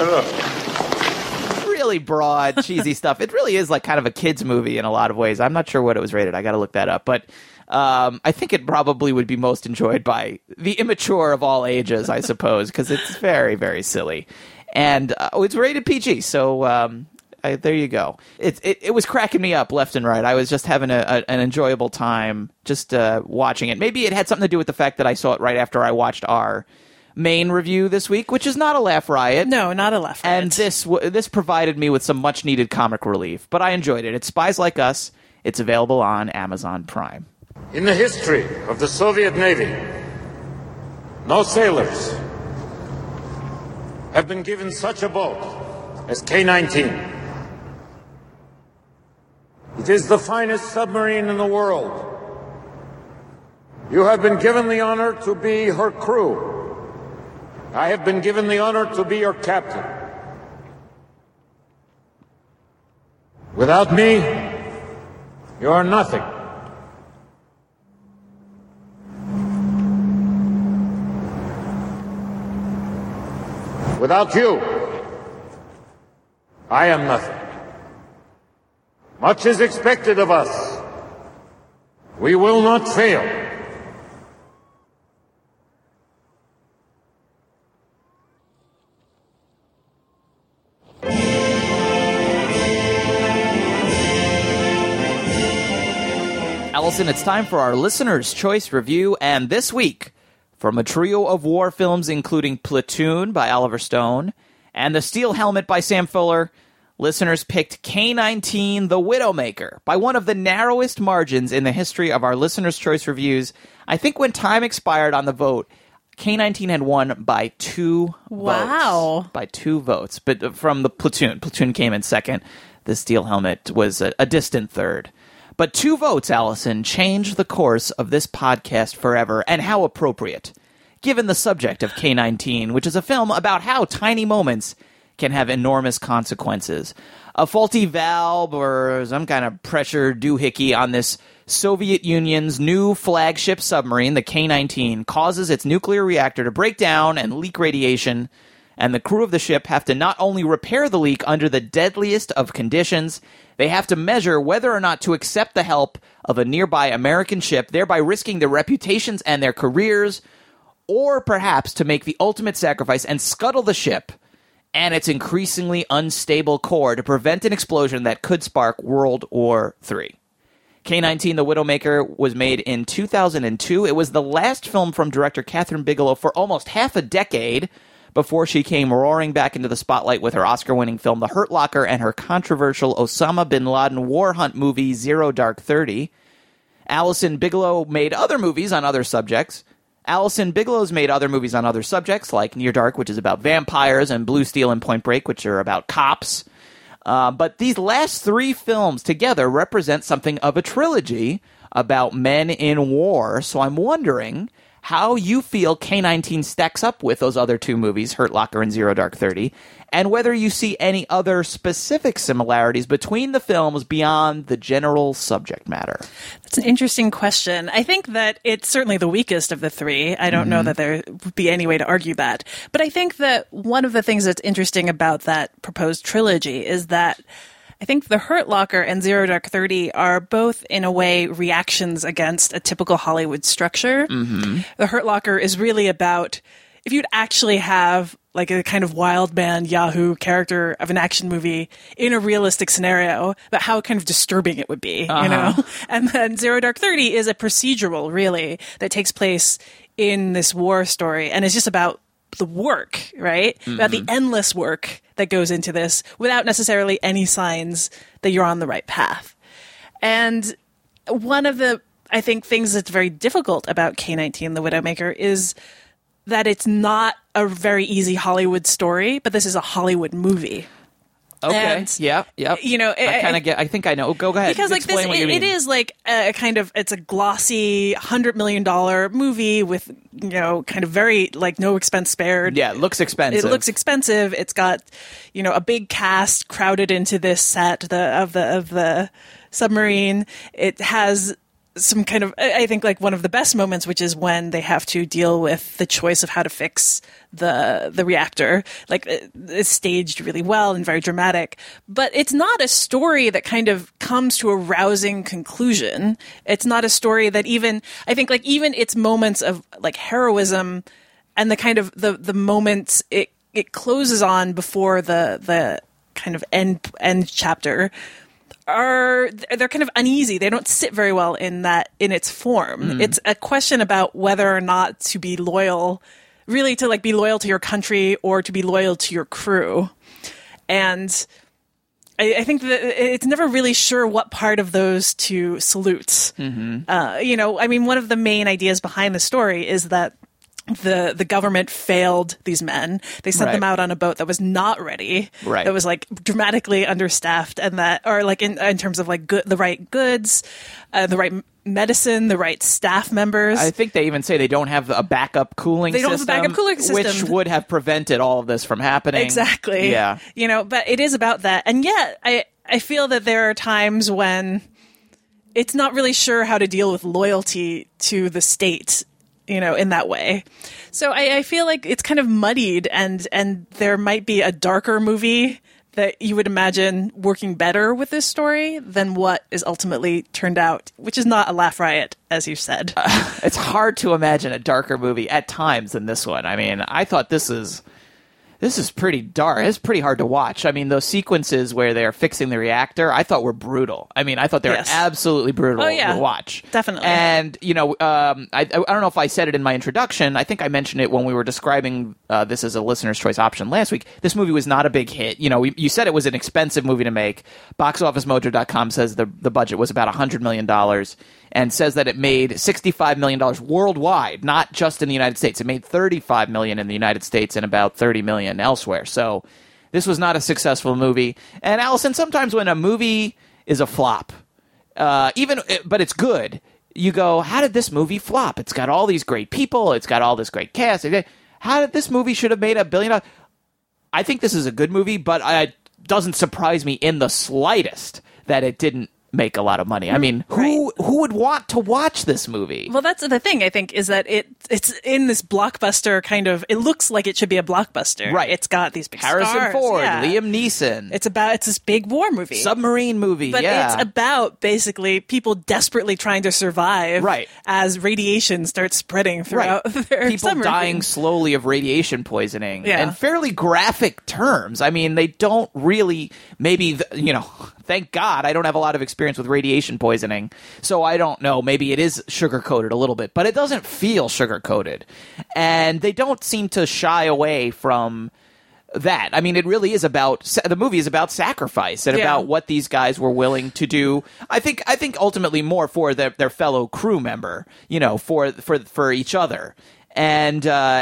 Really broad, cheesy stuff. It really is like kind of a kid's movie in a lot of ways. I'm not sure what it was rated. I got to look that up. But I think it probably would be most enjoyed by the immature of all ages, I suppose, because it's very, very silly. And it's rated PG, so there you go. It was cracking me up left and right. I was just having an enjoyable time just watching it. Maybe it had something to do with the fact that I saw it right after I watched our main review this week, which is not a laugh riot. No, not a laugh riot. And this provided me with some much needed comic relief, but I enjoyed it. It's Spies Like Us. It's available on Amazon Prime. In the history of the Soviet Navy, no sailors have been given such a boat as K-19. It is the finest submarine in the world. You have been given the honor to be her crew. I have been given the honor to be your captain. Without me, you are nothing. Without you, I am nothing. Much is expected of us. We will not fail. Allison, it's time for our Listener's Choice Review, and this week, from a trio of war films including Platoon by Oliver Stone and The Steel Helmet by Sam Fuller, listeners picked K-19 The Widowmaker by one of the narrowest margins in the history of our Listener's Choice Reviews. I think when time expired on the vote, K-19 had won by 2 votes. By 2 votes. But from the Platoon. Platoon came in second. The Steel Helmet was a distant third. But 2 votes, Allison, changed the course of this podcast forever, and how appropriate, given the subject of K-19, which is a film about how tiny moments can have enormous consequences. A faulty valve or some kind of pressure doohickey on this Soviet Union's new flagship submarine, the K-19, causes its nuclear reactor to break down and leak radiation, and the crew of the ship have to not only repair the leak under the deadliest of conditions, they have to measure whether or not to accept the help of a nearby American ship, thereby risking their reputations and their careers, or perhaps to make the ultimate sacrifice and scuttle the ship and its increasingly unstable core to prevent an explosion that could spark World War III. K-19 The Widowmaker was made in 2002. It was the last film from director Catherine Bigelow for almost half a decade, before she came roaring back into the spotlight with her Oscar-winning film The Hurt Locker and her controversial Osama bin Laden war hunt movie Zero Dark 30. Alison Bigelow made other movies on other subjects. Alison Bigelow's made other movies on other subjects, like Near Dark, which is about vampires, and Blue Steel and Point Break, which are about cops. But these last three films together represent something of a trilogy about men in war. So I'm wondering how you feel K-19 stacks up with those other two movies, Hurt Locker and Zero Dark 30, and whether you see any other specific similarities between the films beyond the general subject matter. That's an interesting question. I think that it's certainly the weakest of the three. I don't know that there would be any way to argue that. But I think that one of the things that's interesting about that proposed trilogy is that I think The Hurt Locker and Zero Dark 30 are both, in a way, reactions against a typical Hollywood structure. The Hurt Locker is really about, if you'd actually have like a kind of wild man Yahoo character of an action movie in a realistic scenario, but how kind of disturbing it would be, you know? And then Zero Dark 30 is a procedural, really, that takes place in this war story, and it's just about the work, right? About the endless work that goes into this without necessarily any signs that you're on the right path. And one of the, I think, things that's very difficult about K-19, The Widowmaker, is that it's not a very easy Hollywood story, but this is a Hollywood movie. Okay. And, yeah. You know, I kind of get. I think I know. Go ahead. Because like this, it is like a kind of, it's a glossy $100 million movie with, you know, kind of very like no expense spared. Yeah, it looks expensive. It looks expensive. It's got, you know, a big cast crowded into this set of the submarine. It has some kind of, I think, like one of the best moments, which is when they have to deal with the choice of how to fix the reactor. Like, it's staged really well and very dramatic, but it's not a story that kind of comes to a rousing conclusion. It's not a story that even, I think, like even its moments of like heroism and the kind of the moments it closes on before the kind of end chapter they're kind of uneasy. They don't sit very well in its form. It's a question about whether or not to be loyal, really to like be loyal to your country or to be loyal to your crew. And I think that it's never really sure what part of those to salute. You know, I mean, one of the main ideas behind the story is that the government failed these men. They sent them out on a boat that was not ready, that was like dramatically understaffed, and that, or like in terms of like the right goods, the right medicine, the right staff members. I think they even say they don't have a backup cooling system. They don't have a backup cooling system. Which would have prevented all of this from happening. Exactly. Yeah. You know, but it is about that. And yet, I feel that there are times when it's not really sure how to deal with loyalty to the state, you know, in that way. So I feel like it's kind of muddied, and there might be a darker movie that you would imagine working better with this story than what is ultimately turned out, which is not a laugh riot, as you said. It's hard to imagine a darker movie at times than this one. I mean, I thought this is pretty dark. It's pretty hard to watch. I mean, those sequences where they're fixing the reactor, I thought were brutal. I mean, I thought they were absolutely brutal to watch. Definitely. And, you know, I don't know if I said it in my introduction. I think I mentioned it when we were describing this as a listener's choice option last week. This movie was not a big hit. You know, you said it was an expensive movie to make. BoxOfficeMojo.com says the budget was about $100 million. And says that it made $65 million worldwide, not just in the United States. It made $35 million in the United States and about $30 million elsewhere. So this was not a successful movie. And Allison, sometimes when a movie is a flop, but it's good, you go, how did this movie flop? It's got all these great people. It's got all this great cast. How did this movie should have made $1 billion? I think this is a good movie, but it doesn't surprise me in the slightest that it didn't make a lot of money. I mean, who would want to watch this movie? Well, that's the thing, I think, is that it's in this blockbuster kind of, it looks like it should be a blockbuster. Right. It's got these big Harrison stars. Ford, Yeah. Liam Neeson. It's this big war movie. Submarine movie, but it's about basically people desperately trying to survive as radiation starts spreading throughout their people submarine. dying slowly of radiation poisoning in fairly graphic terms. I mean, they don't really, maybe, Thank God I don't have a lot of experience with radiation poisoning, so I don't know. Maybe it is sugar-coated a little bit, but it doesn't feel sugar-coated. And they don't seem to shy away from that. I mean, it really is about the movie is about sacrifice and about what these guys were willing to do. I think ultimately more for their fellow crew member, for each other. And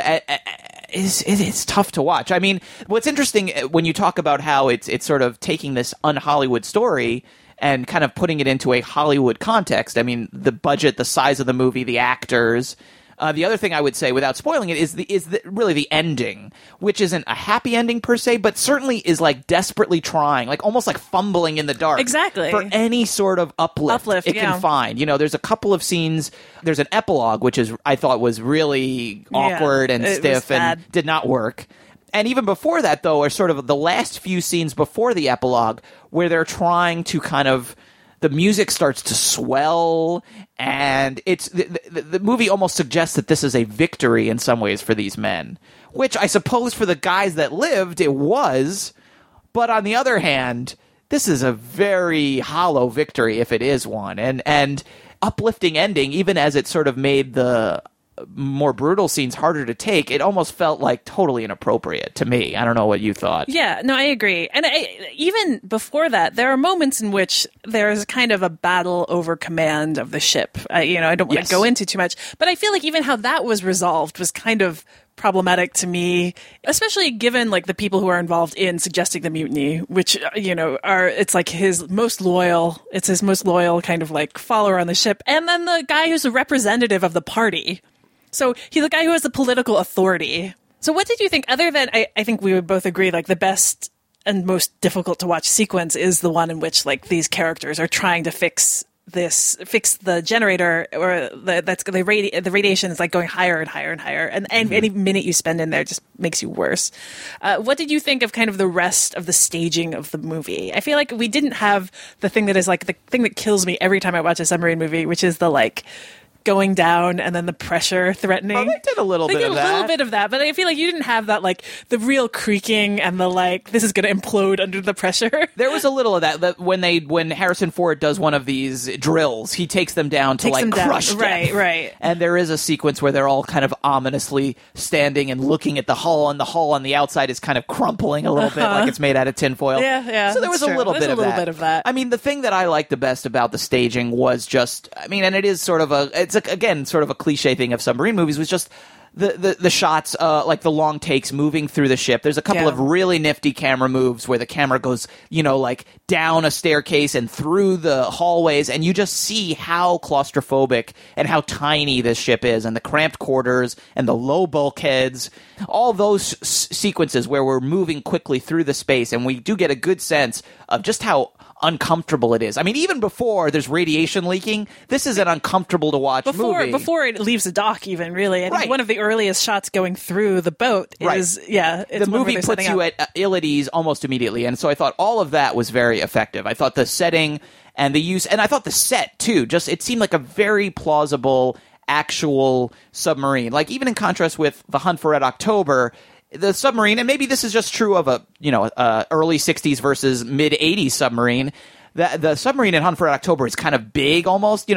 it's tough to watch. I mean, what's interesting when you talk about how it's sort of taking this un-Hollywood story and kind of putting it into a Hollywood context. I mean, the budget, the size of the movie, the actors. The other thing I would say, without spoiling it, is really the ending, which isn't a happy ending per se, but certainly is like desperately trying, like almost like fumbling in the dark, exactly, for any sort of uplift it can find. There's a couple of scenes. There's an epilogue, which I thought was really awkward and stiff and did not work. And even before that, though, are sort of the last few scenes before the epilogue, where they're trying to kind of. The music starts to swell, and it's the movie almost suggests that this is a victory in some ways for these men, which I suppose for the guys that lived, it was. But on the other hand, this is a very hollow victory if it is one, and uplifting ending, even as it sort of made the more brutal scenes harder to take, it almost felt like totally inappropriate to me. I don't know what you thought. Yeah, no, I agree. And even before that, there are moments in which there's kind of a battle over command of the ship. I don't want to go into too much, but I feel like even how that was resolved was kind of problematic to me, especially given like the people who are involved in suggesting the mutiny, which it's like his most loyal kind of like follower on the ship, and then the guy who's a representative of the party. So he's the guy who has the political authority. So what did you think, other than, I think we would both agree, like the best and most difficult to watch sequence is the one in which like these characters are trying to fix the generator, or the radiation is like going higher and higher and higher. And any minute you spend in there just makes you worse. What did you think of kind of the rest of the staging of the movie? I feel like we didn't have the thing that is like the thing that kills me every time I watch a submarine movie, which is the like going down and then the pressure threatening. Oh, they did a little bit of that. A little bit of that, but I feel like you didn't have that, like the real creaking and the like, this is going to implode under the pressure. There was a little of that when Harrison Ford does one of these drills, he takes them down to crush them. Right. And there is a sequence where they're all kind of ominously standing and looking at the hull, and the hull on the outside is kind of crumpling a little bit, like it's made out of tinfoil. Yeah. So there was a little bit of that. I mean, the thing that I liked the best about the staging was just, I mean, and it is sort of again, sort of a cliche thing of submarine movies, was just the shots, like the long takes moving through the ship. There's a couple of really nifty camera moves where the camera goes, like down a staircase and through the hallways, and you just see how claustrophobic and how tiny this ship is, and the cramped quarters and the low bulkheads, all those sequences where we're moving quickly through the space, and we do get a good sense of just how uncomfortable it is. I mean, even before there's radiation leaking, this is an uncomfortable to watch movie. Before it leaves the dock, even, really. I think one of the earliest shots going through the boat is, the movie puts you at ill at ease almost immediately. And so I thought all of that was very effective. I thought the setting and the use, and I thought the set too, just it seemed like a very plausible actual submarine. Like, even in contrast with The Hunt for Red October, the submarine, and maybe this is just true of a early 60s versus mid 80s submarine. The submarine in Hunt for Red October is kind of big, almost.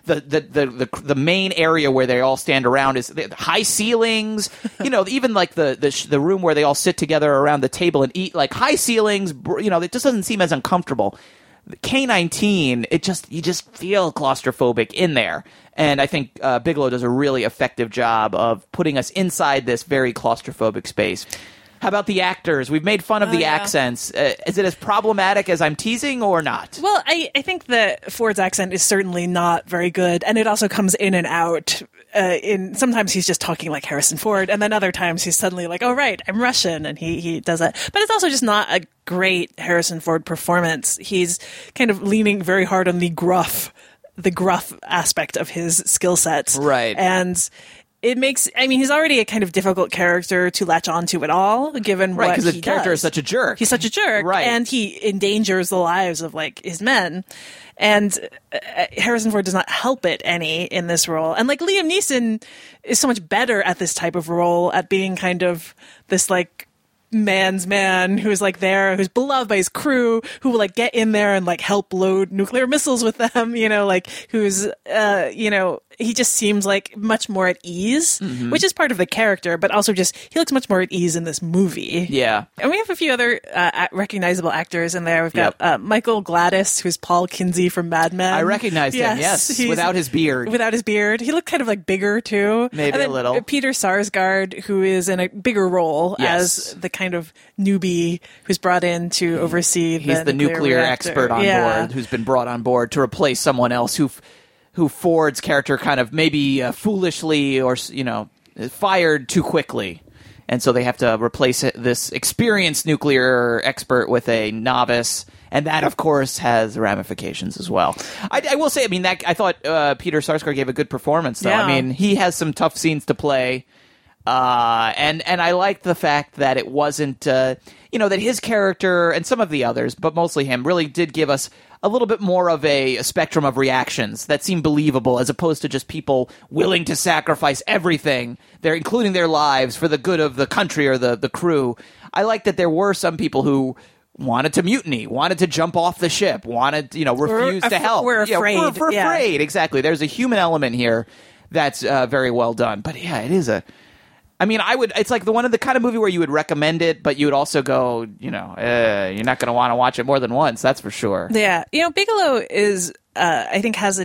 The main area where they all stand around is the high ceilings. Even like the room where they all sit together around the table and eat, like high ceilings. It just doesn't seem as uncomfortable. K-19, you just feel claustrophobic in there. And I think Bigelow does a really effective job of putting us inside this very claustrophobic space. How about the actors? We've made fun of the accents. Is it as problematic as I'm teasing or not? Well, I think that Ford's accent is certainly not very good, and it also comes in and out. Sometimes he's just talking like Harrison Ford, and then other times he's suddenly like, oh, right, I'm Russian, and he does that. But it's also just not a great Harrison Ford performance. He's kind of leaning very hard on the gruff aspect of his skill set. Right. And it makes, he's already a kind of difficult character to latch onto at all, given what he does. Right, because the character is such a jerk. He's such a jerk. Right. And he endangers the lives of, like, his men. And Harrison Ford does not help it any in this role. And, like, Liam Neeson is so much better at this type of role, at being kind of this, like, man's man who's like there, who's beloved by his crew, who will like get in there and like help load nuclear missiles with them, like who's, he just seems like much more at ease, which is part of the character, but also just he looks much more at ease in this movie. Yeah. And we have a few other recognizable actors in there. We've got Michael Gladys, who's Paul Kinsey from Mad Men. I recognized him, yes, without his beard. Without his beard. He looked kind of like bigger too. Maybe and then a little. Peter Sarsgaard, who is in a bigger role as the kind of newbie who's brought in to oversee He's the nuclear reactor. expert on board, who's been brought on board to replace someone else who Ford's character kind of maybe foolishly or, fired too quickly. And so they have to replace this experienced nuclear expert with a novice. And that, of course, has ramifications as well. I will say, I thought Peter Sarsgaard gave a good performance, though. Yeah. He has some tough scenes to play. And I liked the fact that it wasn't, that his character and some of the others, but mostly him, really did give us a little bit more of a spectrum of reactions that seemed believable, as opposed to just people willing to sacrifice everything, including their lives, for the good of the country or the crew. I like that there were some people who wanted to mutiny, wanted to jump off the ship, wanted, refuse to help. We're afraid. We're afraid, exactly. There's a human element here that's very well done. But yeah, it is it's like one of the kind of movie where you would recommend it, but you would also go, you're not going to want to watch it more than once, that's for sure. Yeah. Bigelow is, I think as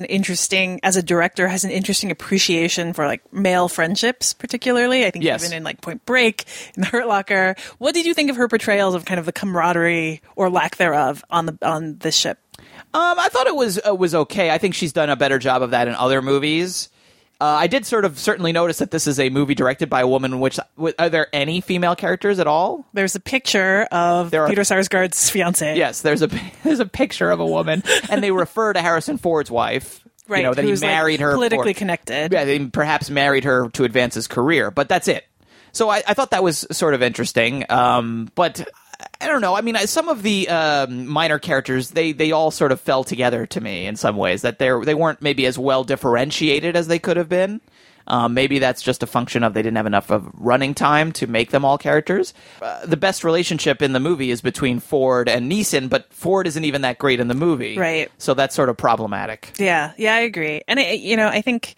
a director, has an interesting appreciation for like male friendships, particularly. I think even in like Point Break, in The Hurt Locker. What did you think of her portrayals of kind of the camaraderie or lack thereof on the ship? I thought it was okay. I think she's done a better job of that in other movies. I did certainly notice that this is a movie directed by a woman. Are there any female characters at all? There's a picture of Peter Sarsgaard's fiancée. Yes, there's a picture of a woman, and they refer to Harrison Ford's wife. Right, that who's he married her. Politically connected. Yeah, they perhaps married her to advance his career, but that's it. So I thought that was sort of interesting, but I don't know. Some of the minor characters, they all sort of fell together to me in some ways, that they weren't maybe as well differentiated as they could have been. Maybe that's just a function of they didn't have enough of running time to make them all characters. The best relationship in the movie is between Ford and Neeson, but Ford isn't even that great in the movie. Right. So that's sort of problematic. Yeah, I agree. And, I think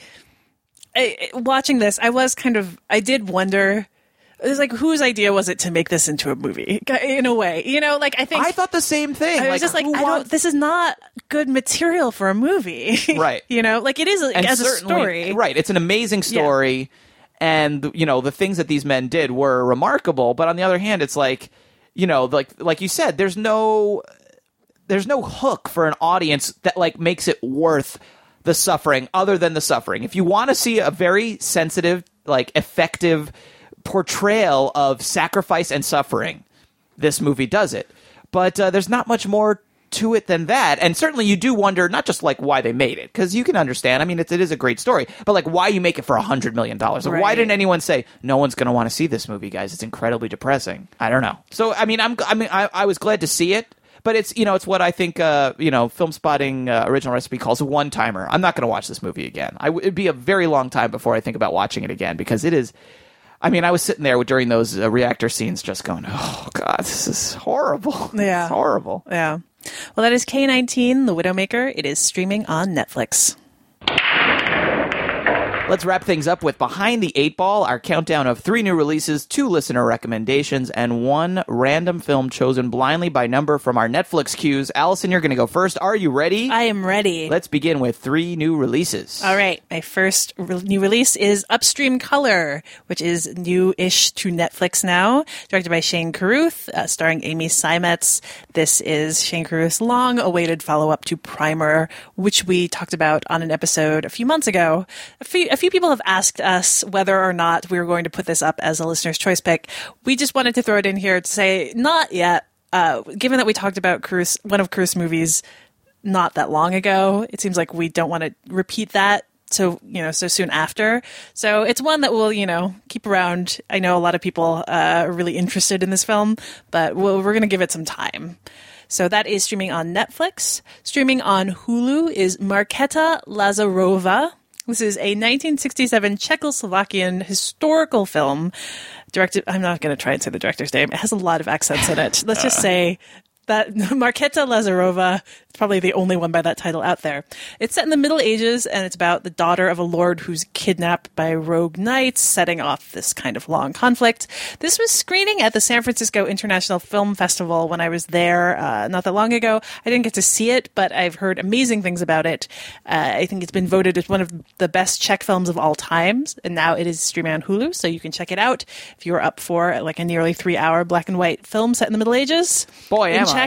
watching this, I did wonder... It was like, whose idea was it to make this into a movie? In a way, I thought the same thing. I was just like, this is not good material for a movie, right? It is as a story, right? It's an amazing story, and the things that these men did were remarkable. But on the other hand, it's like, like you said, there's no hook for an audience that makes it worth the suffering, other than the suffering. If you want to see a very sensitive, effective portrayal of sacrifice and suffering, this movie does it. But there's not much more to it than that. And certainly you do wonder, not just why they made it, because you can understand, it is a great story, but why you make it for $100 million. Right. Why didn't anyone say, no one's going to want to see this movie, guys? It's incredibly depressing. I don't know. So, I was glad to see it. But it's what I think, Film Spotting Original Recipe calls a one-timer. I'm not going to watch this movie again. It'd be a very long time before I think about watching it again, because it is... I was sitting there during those reactor scenes just going, oh, God, this is horrible. Yeah. It's horrible. Yeah. Well, that is K-19, The Widowmaker. It is streaming on Netflix. Let's wrap things up with Behind the Eight Ball, our countdown of 3 new releases, 2 listener recommendations, and 1 random film chosen blindly by number from our Netflix queues. Allison, you're going to go first. Are you ready? I am ready. Let's begin with 3 new releases. All right. My first new release is Upstream Color, which is new-ish to Netflix now, directed by Shane Carruth, starring Amy Seimetz. This is Shane Carruth's long-awaited follow-up to Primer, which we talked about on an episode a few months ago. A few people have asked us whether or not we were going to put this up as a listener's choice pick. We just wanted to throw it in here to say not yet. Given that we talked about one of Carruth's movies not that long ago, it seems like we don't want to repeat that so soon after. So it's one that we'll, keep around. I know a lot of people are really interested in this film, but we're going to give it some time. So that is streaming on Netflix. Streaming on Hulu is Marketa Lazarova. This is a 1967 Czechoslovakian historical film directed. I'm not going to try and say the director's name. It has a lot of accents in it. Let's just say that Markéta Lazarova is probably the only one by that title out there. It's set in the Middle Ages, and it's about the daughter of a lord who's kidnapped by rogue knights, setting off this kind of long conflict. This was screening at the San Francisco International Film Festival when I was there not that long ago. I didn't get to see it, but I've heard amazing things about it. I think it's been voted as one of the best Czech films of all times, and now it is streaming on Hulu, so you can check it out if you're up for like a nearly 3-hour black and white film set in the Middle Ages. Boy, am Czech.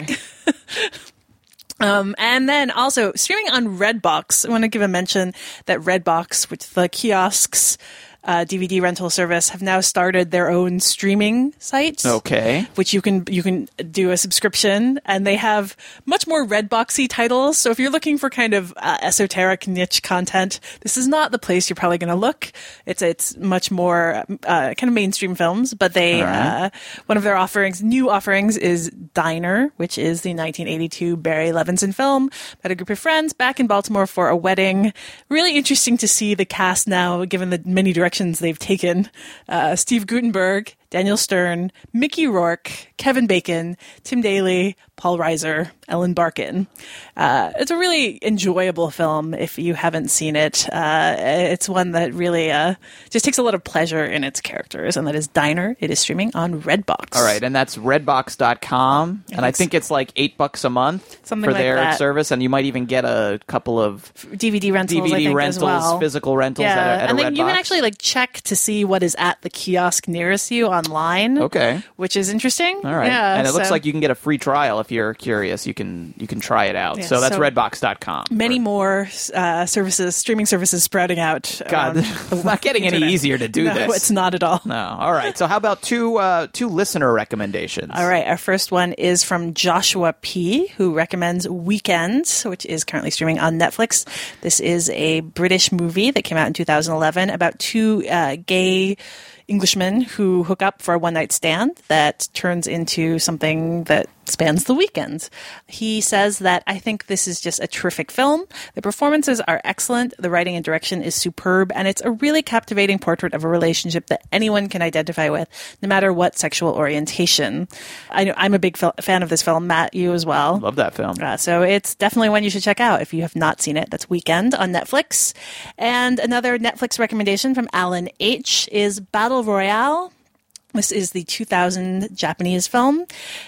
And then also streaming on Redbox. I want to give a mention that Redbox, which the kiosks DVD rental service, have now started their own streaming site. Okay. Which you can do a subscription, and they have much more Redboxy titles. So if you're looking for kind of esoteric niche content, this is not the place you're probably going to look. It's much more kind of mainstream films, but they one of their new offerings is Diner, which is the 1982 Barry Levinson film about a group of friends back in Baltimore for a wedding. Really interesting to see the cast now, given the many directions they've taken. Steve Guttenberg, Daniel Stern, Mickey Rourke, Kevin Bacon, Tim Daly, Paul Reiser, Ellen Barkin. It's a really enjoyable film if you haven't seen it. It's one that really just takes a lot of pleasure in its characters, and that is Diner. It is streaming on Redbox. All right, and that's redbox.com, and I think it's like $8 a month Something for like their that. service, and you might even get a couple of DVD rentals, I think, as well. physical rentals at a and then Redbox. you can actually like check to see what is at the kiosk nearest you online. Okay. Which is interesting. All right. Yeah, and it looks so like you can get a free trial if you're curious. You can try it out. Yeah, so that's so redbox.com. many more streaming services sprouting out. God, it's not getting any internet. easier to do No, this. it's not at all. No. All right. So how about two listener recommendations? All right. Our first one is from Joshua P., who recommends Weekend, which is currently streaming on Netflix. This is a British movie that came out in 2011 about two gay Englishmen who hook up for a one-night stand that turns into something that spans the weekend. He says that, I think this is just a terrific film. The performances are excellent. The writing and direction is superb. And it's a really captivating portrait of a relationship that anyone can identify with, no matter what sexual orientation. I'm a big fan of this film. Matt, you as well. Love that film. So it's definitely one you should check out if you have not seen it. That's Weekend on Netflix. And another Netflix recommendation from Alan H. is Battle Royale. This is the 2000 Japanese film.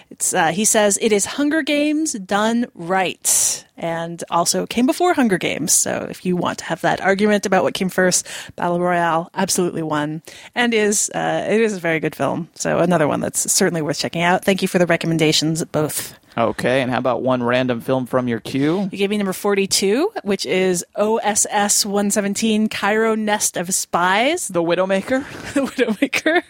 He says it is Hunger Games done right, and also came before Hunger Games. So if you want to have that argument about what came first, Battle Royale absolutely won, and it is a very good film. So another one that's certainly worth checking out. Thank you for the recommendations, both. Okay, and how about one random film from your queue? You gave me number 42, which is OSS 117, Cairo Nest of Spies. The Widowmaker? The Widowmaker.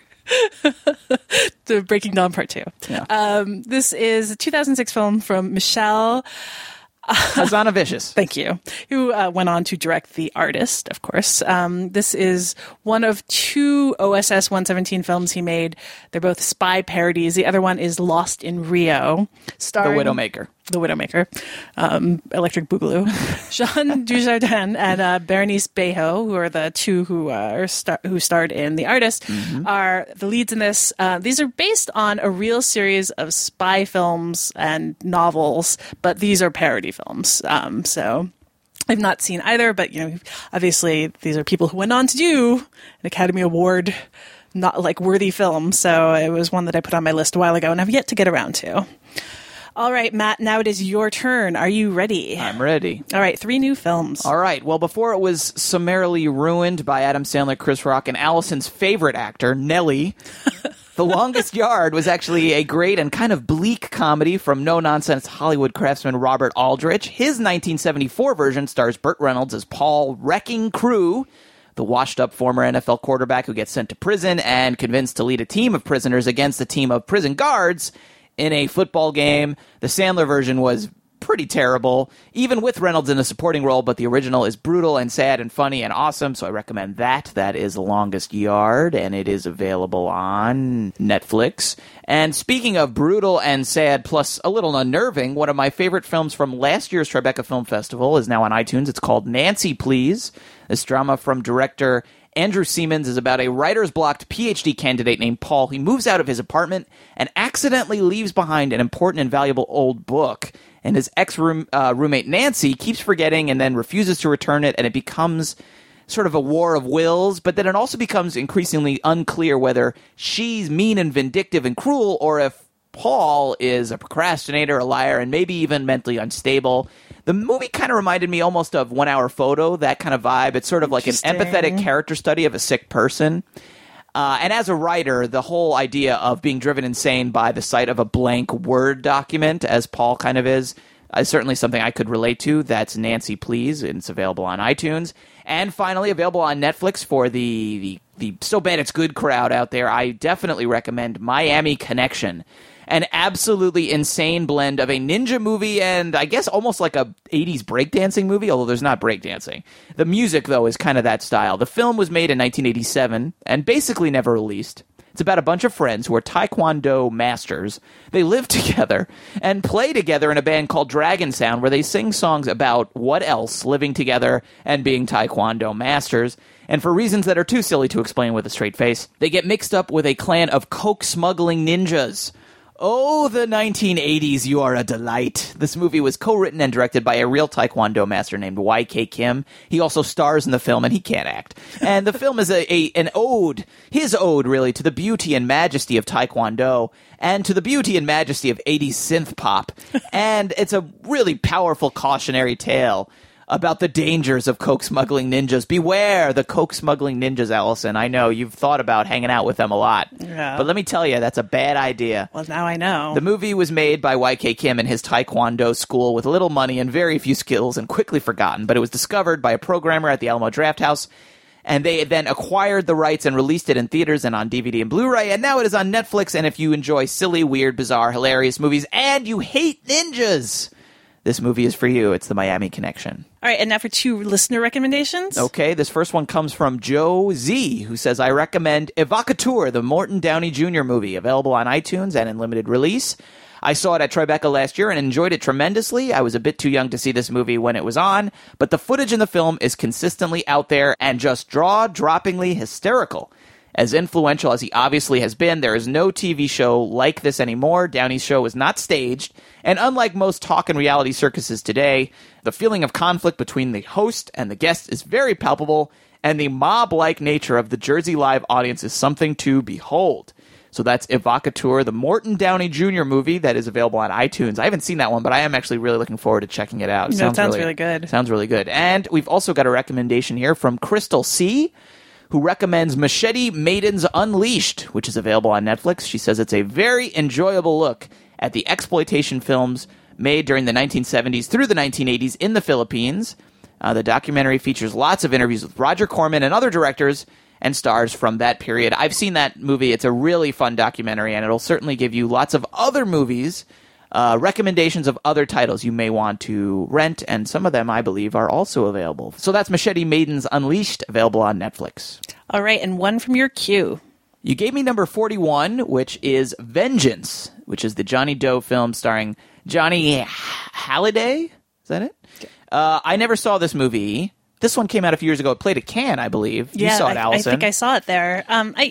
The Breaking Dawn Part 2. Yeah. This is a 2006 film from Michelle Hazanavicius. Thank you. Who went on to direct The Artist, of course. This is one of two OSS 117 films he made. They're both spy parodies. The other one is Lost in Rio. Starring The Widowmaker. The Widowmaker, Electric Boogaloo, Jean Dujardin and Berenice Bejo, who are the two who starred in The Artist, are the leads in this. These are based on a real series of spy films and novels, but these are parody films. So I've not seen either, but obviously these are people who went on to do an Academy Award not like worthy film. So it was one that I put on my list a while ago and I've yet to get around to. All right, Matt, now it is your turn. Are you ready? I'm ready. All right, 3 new films. All right. Well, before it was summarily ruined by Adam Sandler, Chris Rock, and Allison's favorite actor, Nelly, The Longest Yard was actually a great and kind of bleak comedy from no-nonsense Hollywood craftsman Robert Aldrich. His 1974 version stars Burt Reynolds as Paul Wrecking Crew, the washed-up former NFL quarterback who gets sent to prison and convinced to lead a team of prisoners against a team of prison guards in a football game. The Sandler version was pretty terrible, even with Reynolds in a supporting role, but the original is brutal and sad and funny and awesome, so I recommend that. That is The Longest Yard, and it is available on Netflix. And speaking of brutal and sad, plus a little unnerving, one of my favorite films from last year's Tribeca Film Festival is now on iTunes. It's called Nancy, Please. This drama from director Andrew Siemens is about a writer's blocked PhD candidate named Paul. He moves out of his apartment and accidentally leaves behind an important and valuable old book. And his ex-roommate Nancy keeps forgetting and then refuses to return it, and it becomes sort of a war of wills, but then it also becomes increasingly unclear whether she's mean and vindictive and cruel, or if Paul is a procrastinator, a liar, and maybe even mentally unstable. The movie kind of reminded me almost of 1 Hour Photo, that kind of vibe. It's sort of like an empathetic character study of a sick person. And as a writer, the whole idea of being driven insane by the sight of a blank Word document, as Paul kind of is certainly something I could relate to. That's Nancy, Please. It's available on iTunes. And finally, available on Netflix for the so bad it's good crowd out there. I definitely recommend Miami Connection. An absolutely insane blend of a ninja movie and I guess almost like a 80s breakdancing movie, although there's not breakdancing. The music, though, is kind of that style. The film was made in 1987 and basically never released. It's about a bunch of friends who are Taekwondo masters. They live together and play together in a band called Dragon Sound, where they sing songs about what else, living together and being Taekwondo masters. And for reasons that are too silly to explain with a straight face, they get mixed up with a clan of coke-smuggling ninjas. Oh, the 1980s, you are a delight. This movie was co-written and directed by a real Taekwondo master named Y.K. Kim. He also stars in the film, and he can't act. And the film is an ode, his ode, really, to the beauty and majesty of Taekwondo and to the beauty and majesty of 80s synth pop. And it's a really powerful cautionary tale about the dangers of coke-smuggling ninjas. Beware the coke-smuggling ninjas, Allison. I know you've thought about hanging out with them a lot. Yeah. But let me tell you, that's a bad idea. Well, now I know. The movie was made by Y.K. Kim and his Taekwondo school with little money and very few skills and quickly forgotten, but it was discovered by a programmer at the Alamo Drafthouse, and they then acquired the rights and released it in theaters and on DVD and Blu-ray, and now it is on Netflix, and if you enjoy silly, weird, bizarre, hilarious movies, and you hate ninjas, this movie is for you. It's The Miami Connection. All right, and now for 2 listener recommendations. Okay, this first one comes from Joe Z, who says, I recommend Evocateur, the Morton Downey Jr. movie, available on iTunes and in limited release. I saw it at Tribeca last year and enjoyed it tremendously. I was a bit too young to see this movie when it was on, but the footage in the film is consistently out there and just jaw-droppingly hysterical. As influential as he obviously has been, there is no TV show like this anymore. Downey's show is not staged, and unlike most talk and reality circuses today, the feeling of conflict between the host and the guest is very palpable, and the mob-like nature of the Jersey Live audience is something to behold. So that's Evocateur, the Morton Downey Jr. movie that is available on iTunes. I haven't seen that one, but I am actually really looking forward to checking it out. It sounds really good. Sounds really good. And we've also got a recommendation here from Crystal C., who recommends Machete Maidens Unleashed, which is available on Netflix. She says it's a very enjoyable look at the exploitation films made during the 1970s through the 1980s in the Philippines. The documentary features lots of interviews with Roger Corman and other directors and stars from that period. I've seen that movie. It's a really fun documentary, and it'll certainly give you lots of other movies, recommendations of other titles you may want to rent, and some of them, I believe, are also available. So that's Machete Maidens Unleashed, available on Netflix. All right, and one from your queue. You gave me number 41, which is Vengeance, which is the Johnny Doe film starring Johnny Halliday. Is that it? I never saw this movie. This one came out a few years ago. It played at Cannes, I believe. Yeah, you saw it, Allison. I think I saw it there.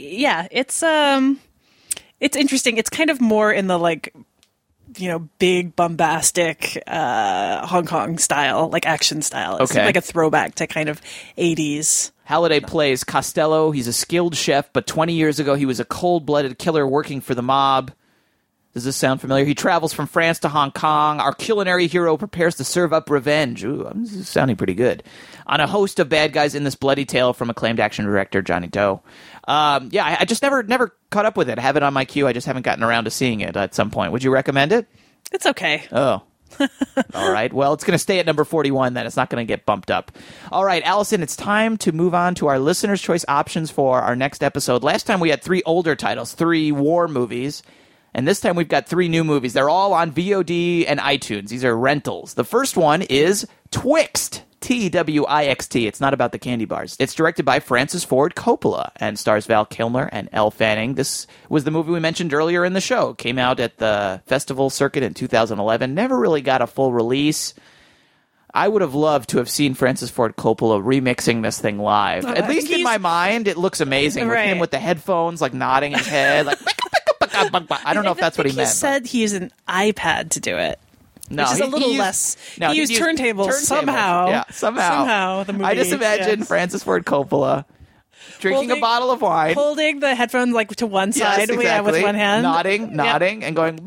It's interesting. It's kind of more in the big bombastic Hong Kong style, like action style. It's like a throwback to kind of 80s. Halliday plays Costello. He's a skilled chef, but 20 years ago he was a cold-blooded killer working for the mob. Does this sound familiar? He travels from France to Hong Kong. Our culinary hero prepares to serve up revenge. Ooh, this is sounding pretty good. On a host of bad guys in this bloody tale from acclaimed action director Johnny Doe. I just never caught up with it. I have it on my queue. I just haven't gotten around to seeing it at some point. Would you recommend it? It's okay. Oh. All right. Well, it's going to stay at number 41 then. It's not going to get bumped up. All right, Allison, it's time to move on to our listener's choice options for our next episode. Last time we had 3 older titles, 3 war movies. And this time we've got 3 new movies. They're all on VOD and iTunes. These are rentals. The first one is Twixt. Twixt. It's not about the candy bars. It's directed by Francis Ford Coppola and stars Val Kilmer and Elle Fanning. This was the movie we mentioned earlier in the show. It came out at the festival circuit in 2011. Never really got a full release. I would have loved to have seen Francis Ford Coppola remixing this thing live. At least in my mind, it looks amazing. With him with the headphones, like nodding his head. Like, I don't know if that's what he meant. He said he used an iPad to do it. No, which is a little less. He used turntables somehow. Yeah, somehow. The movie, I just imagine Francis Ford Coppola drinking a bottle of wine, holding the headphones like to one side, with one hand, nodding, and going.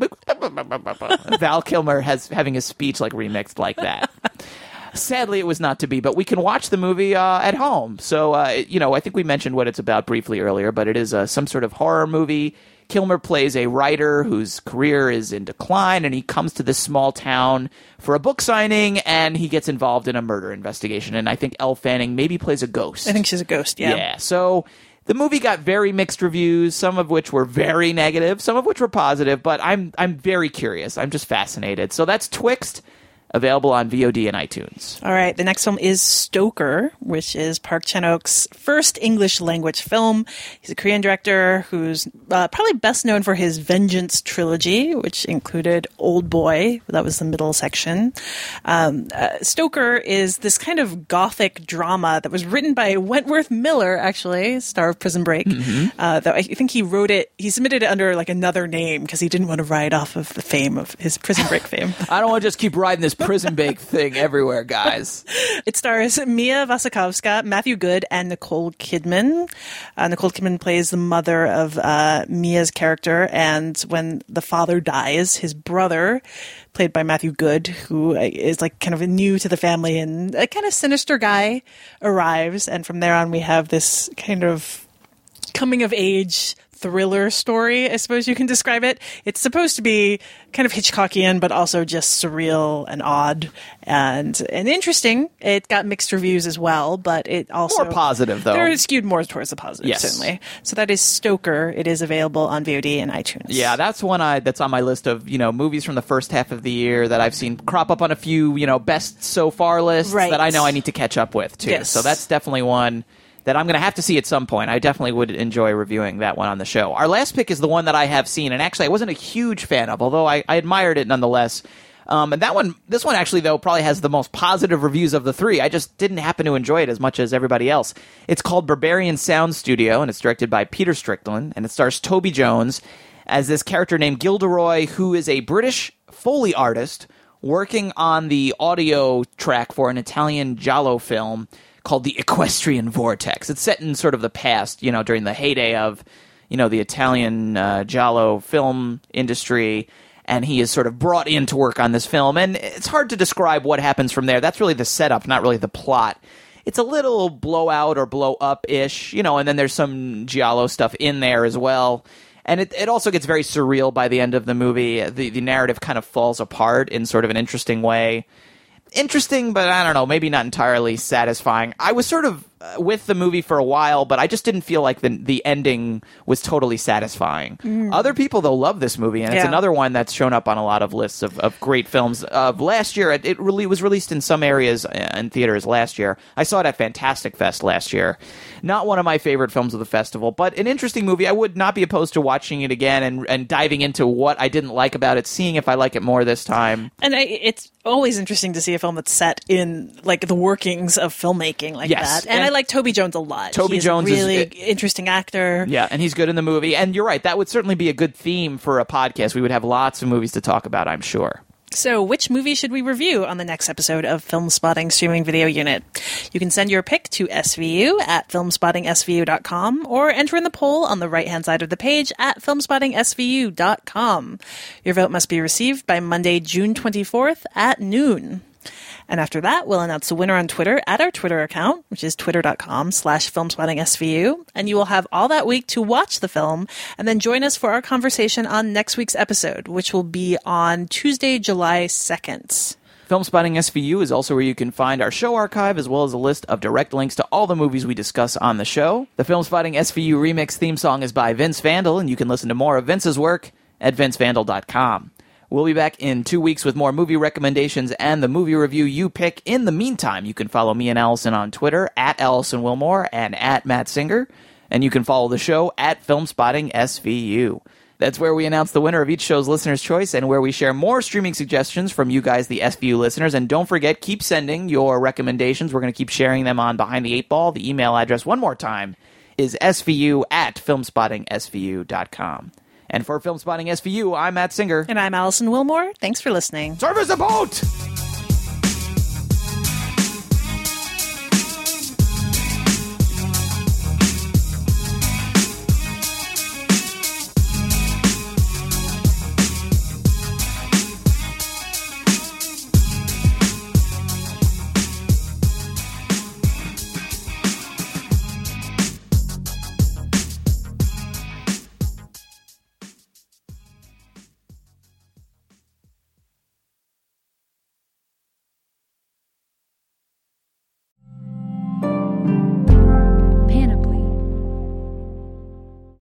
Val Kilmer having his speech like remixed like that. Sadly, it was not to be, but we can watch the movie at home. So, I think we mentioned what it's about briefly earlier, but it is some sort of horror movie. Kilmer plays a writer whose career is in decline, and he comes to this small town for a book signing, and he gets involved in a murder investigation. And I think Elle Fanning maybe plays a ghost. I think she's a ghost, yeah. Yeah, so the movie got very mixed reviews, some of which were very negative, some of which were positive, but I'm very curious. I'm just fascinated. So that's Twixt, available on VOD and iTunes. All right, the next film is Stoker, which is Park Chan-wook's first English-language film. He's a Korean director who's probably best known for his Vengeance trilogy, which included Old Boy. That was the middle section. Stoker is this kind of gothic drama that was written by Wentworth Miller, actually, star of Prison Break. Though I think he submitted it under like another name because he didn't want to ride off of the fame of his Prison Break fame. I don't want to just keep riding this Prison Break thing everywhere, guys. It stars Mia Wasikowska, Matthew Good, and Nicole Kidman. Nicole Kidman plays the mother of Mia's character, and when the father dies, his brother, played by Matthew Good, who is like kind of new to the family and a kind of sinister guy, arrives, and from there on we have this kind of coming of age thriller story, I suppose you can describe it. It's supposed to be kind of Hitchcockian, but also just surreal and odd and interesting. It got mixed reviews as well, but it also... More positive, though. They're skewed more towards the positive, yes. Certainly. So that is Stoker. It is available on VOD and iTunes. Yeah, that's one that's on my list of, movies from the first half of the year that I've seen crop up on a few, best so far lists that I know I need to catch up with, too. Yes. So that's definitely one that I'm going to have to see at some point. I definitely would enjoy reviewing that one on the show. Our last pick is the one that I have seen, and actually I wasn't a huge fan of, although I admired it nonetheless. And this one actually, though, probably has the most positive reviews of the 3. I just didn't happen to enjoy it as much as everybody else. It's called Barbarian Sound Studio, and it's directed by Peter Strickland, and it stars Toby Jones as this character named Gilderoy, who is a British Foley artist working on the audio track for an Italian giallo film called The Equestrian Vortex. It's set in sort of the past, during the heyday of, the Italian giallo film industry, and he is sort of brought in to work on this film, and it's hard to describe what happens from there. That's really the setup, not really the plot. It's a little blowout or blow-up-ish, and then there's some giallo stuff in there as well. And it also gets very surreal by the end of the movie. The narrative kind of falls apart in sort of an interesting way. Interesting, but I don't know, maybe not entirely satisfying. I was sort of with the movie for a while, but I just didn't feel like the ending was totally satisfying. Other people, though, love this movie, and it's another one that's shown up on a lot of lists of great films. Last year, it really was released in some areas in theaters last year. I saw it at Fantastic Fest last year. Not one of my favorite films of the festival, but an interesting movie. I would not be opposed to watching it again and diving into what I didn't like about it, seeing if I like it more this time. And it's always interesting to see a film that's set in like the workings of filmmaking like that. And I like Toby Jones a lot. Toby Jones is a really interesting actor. Yeah, and he's good in the movie. And you're right, that would certainly be a good theme for a podcast. We would have lots of movies to talk about, I'm sure. So, which movie should we review on the next episode of Film Spotting Streaming Video Unit? You can send your pick to SVU at filmspottingsvu.com or enter in the poll on the right-hand side of the page at filmspottingsvu.com. Your vote must be received by Monday, June 24th at noon. And after that, we'll announce the winner on Twitter at our Twitter account, which is twitter.com/filmspottingsvu. And you will have all that week to watch the film and then join us for our conversation on next week's episode, which will be on Tuesday, July 2nd. Film Spotting SVU is also where you can find our show archive as well as a list of direct links to all the movies we discuss on the show. The Film Spotting SVU remix theme song is by Vince Vandal, and you can listen to more of Vince's work at vincevandal.com. We'll be back in 2 weeks with more movie recommendations and the movie review you pick. In the meantime, you can follow me and Allison on Twitter, at Allison Wilmore and at Matt Singer. And you can follow the show at Filmspotting SVU. That's where we announce the winner of each show's Listener's Choice and where we share more streaming suggestions from you guys, the SVU listeners. And don't forget, keep sending your recommendations. We're going to keep sharing them on Behind the Eight Ball. The email address, one more time, is svu@filmspottingsvu.com. And for Filmspotting SVU, I'm Matt Singer. And I'm Allison Wilmore. Thanks for listening. Service a boat!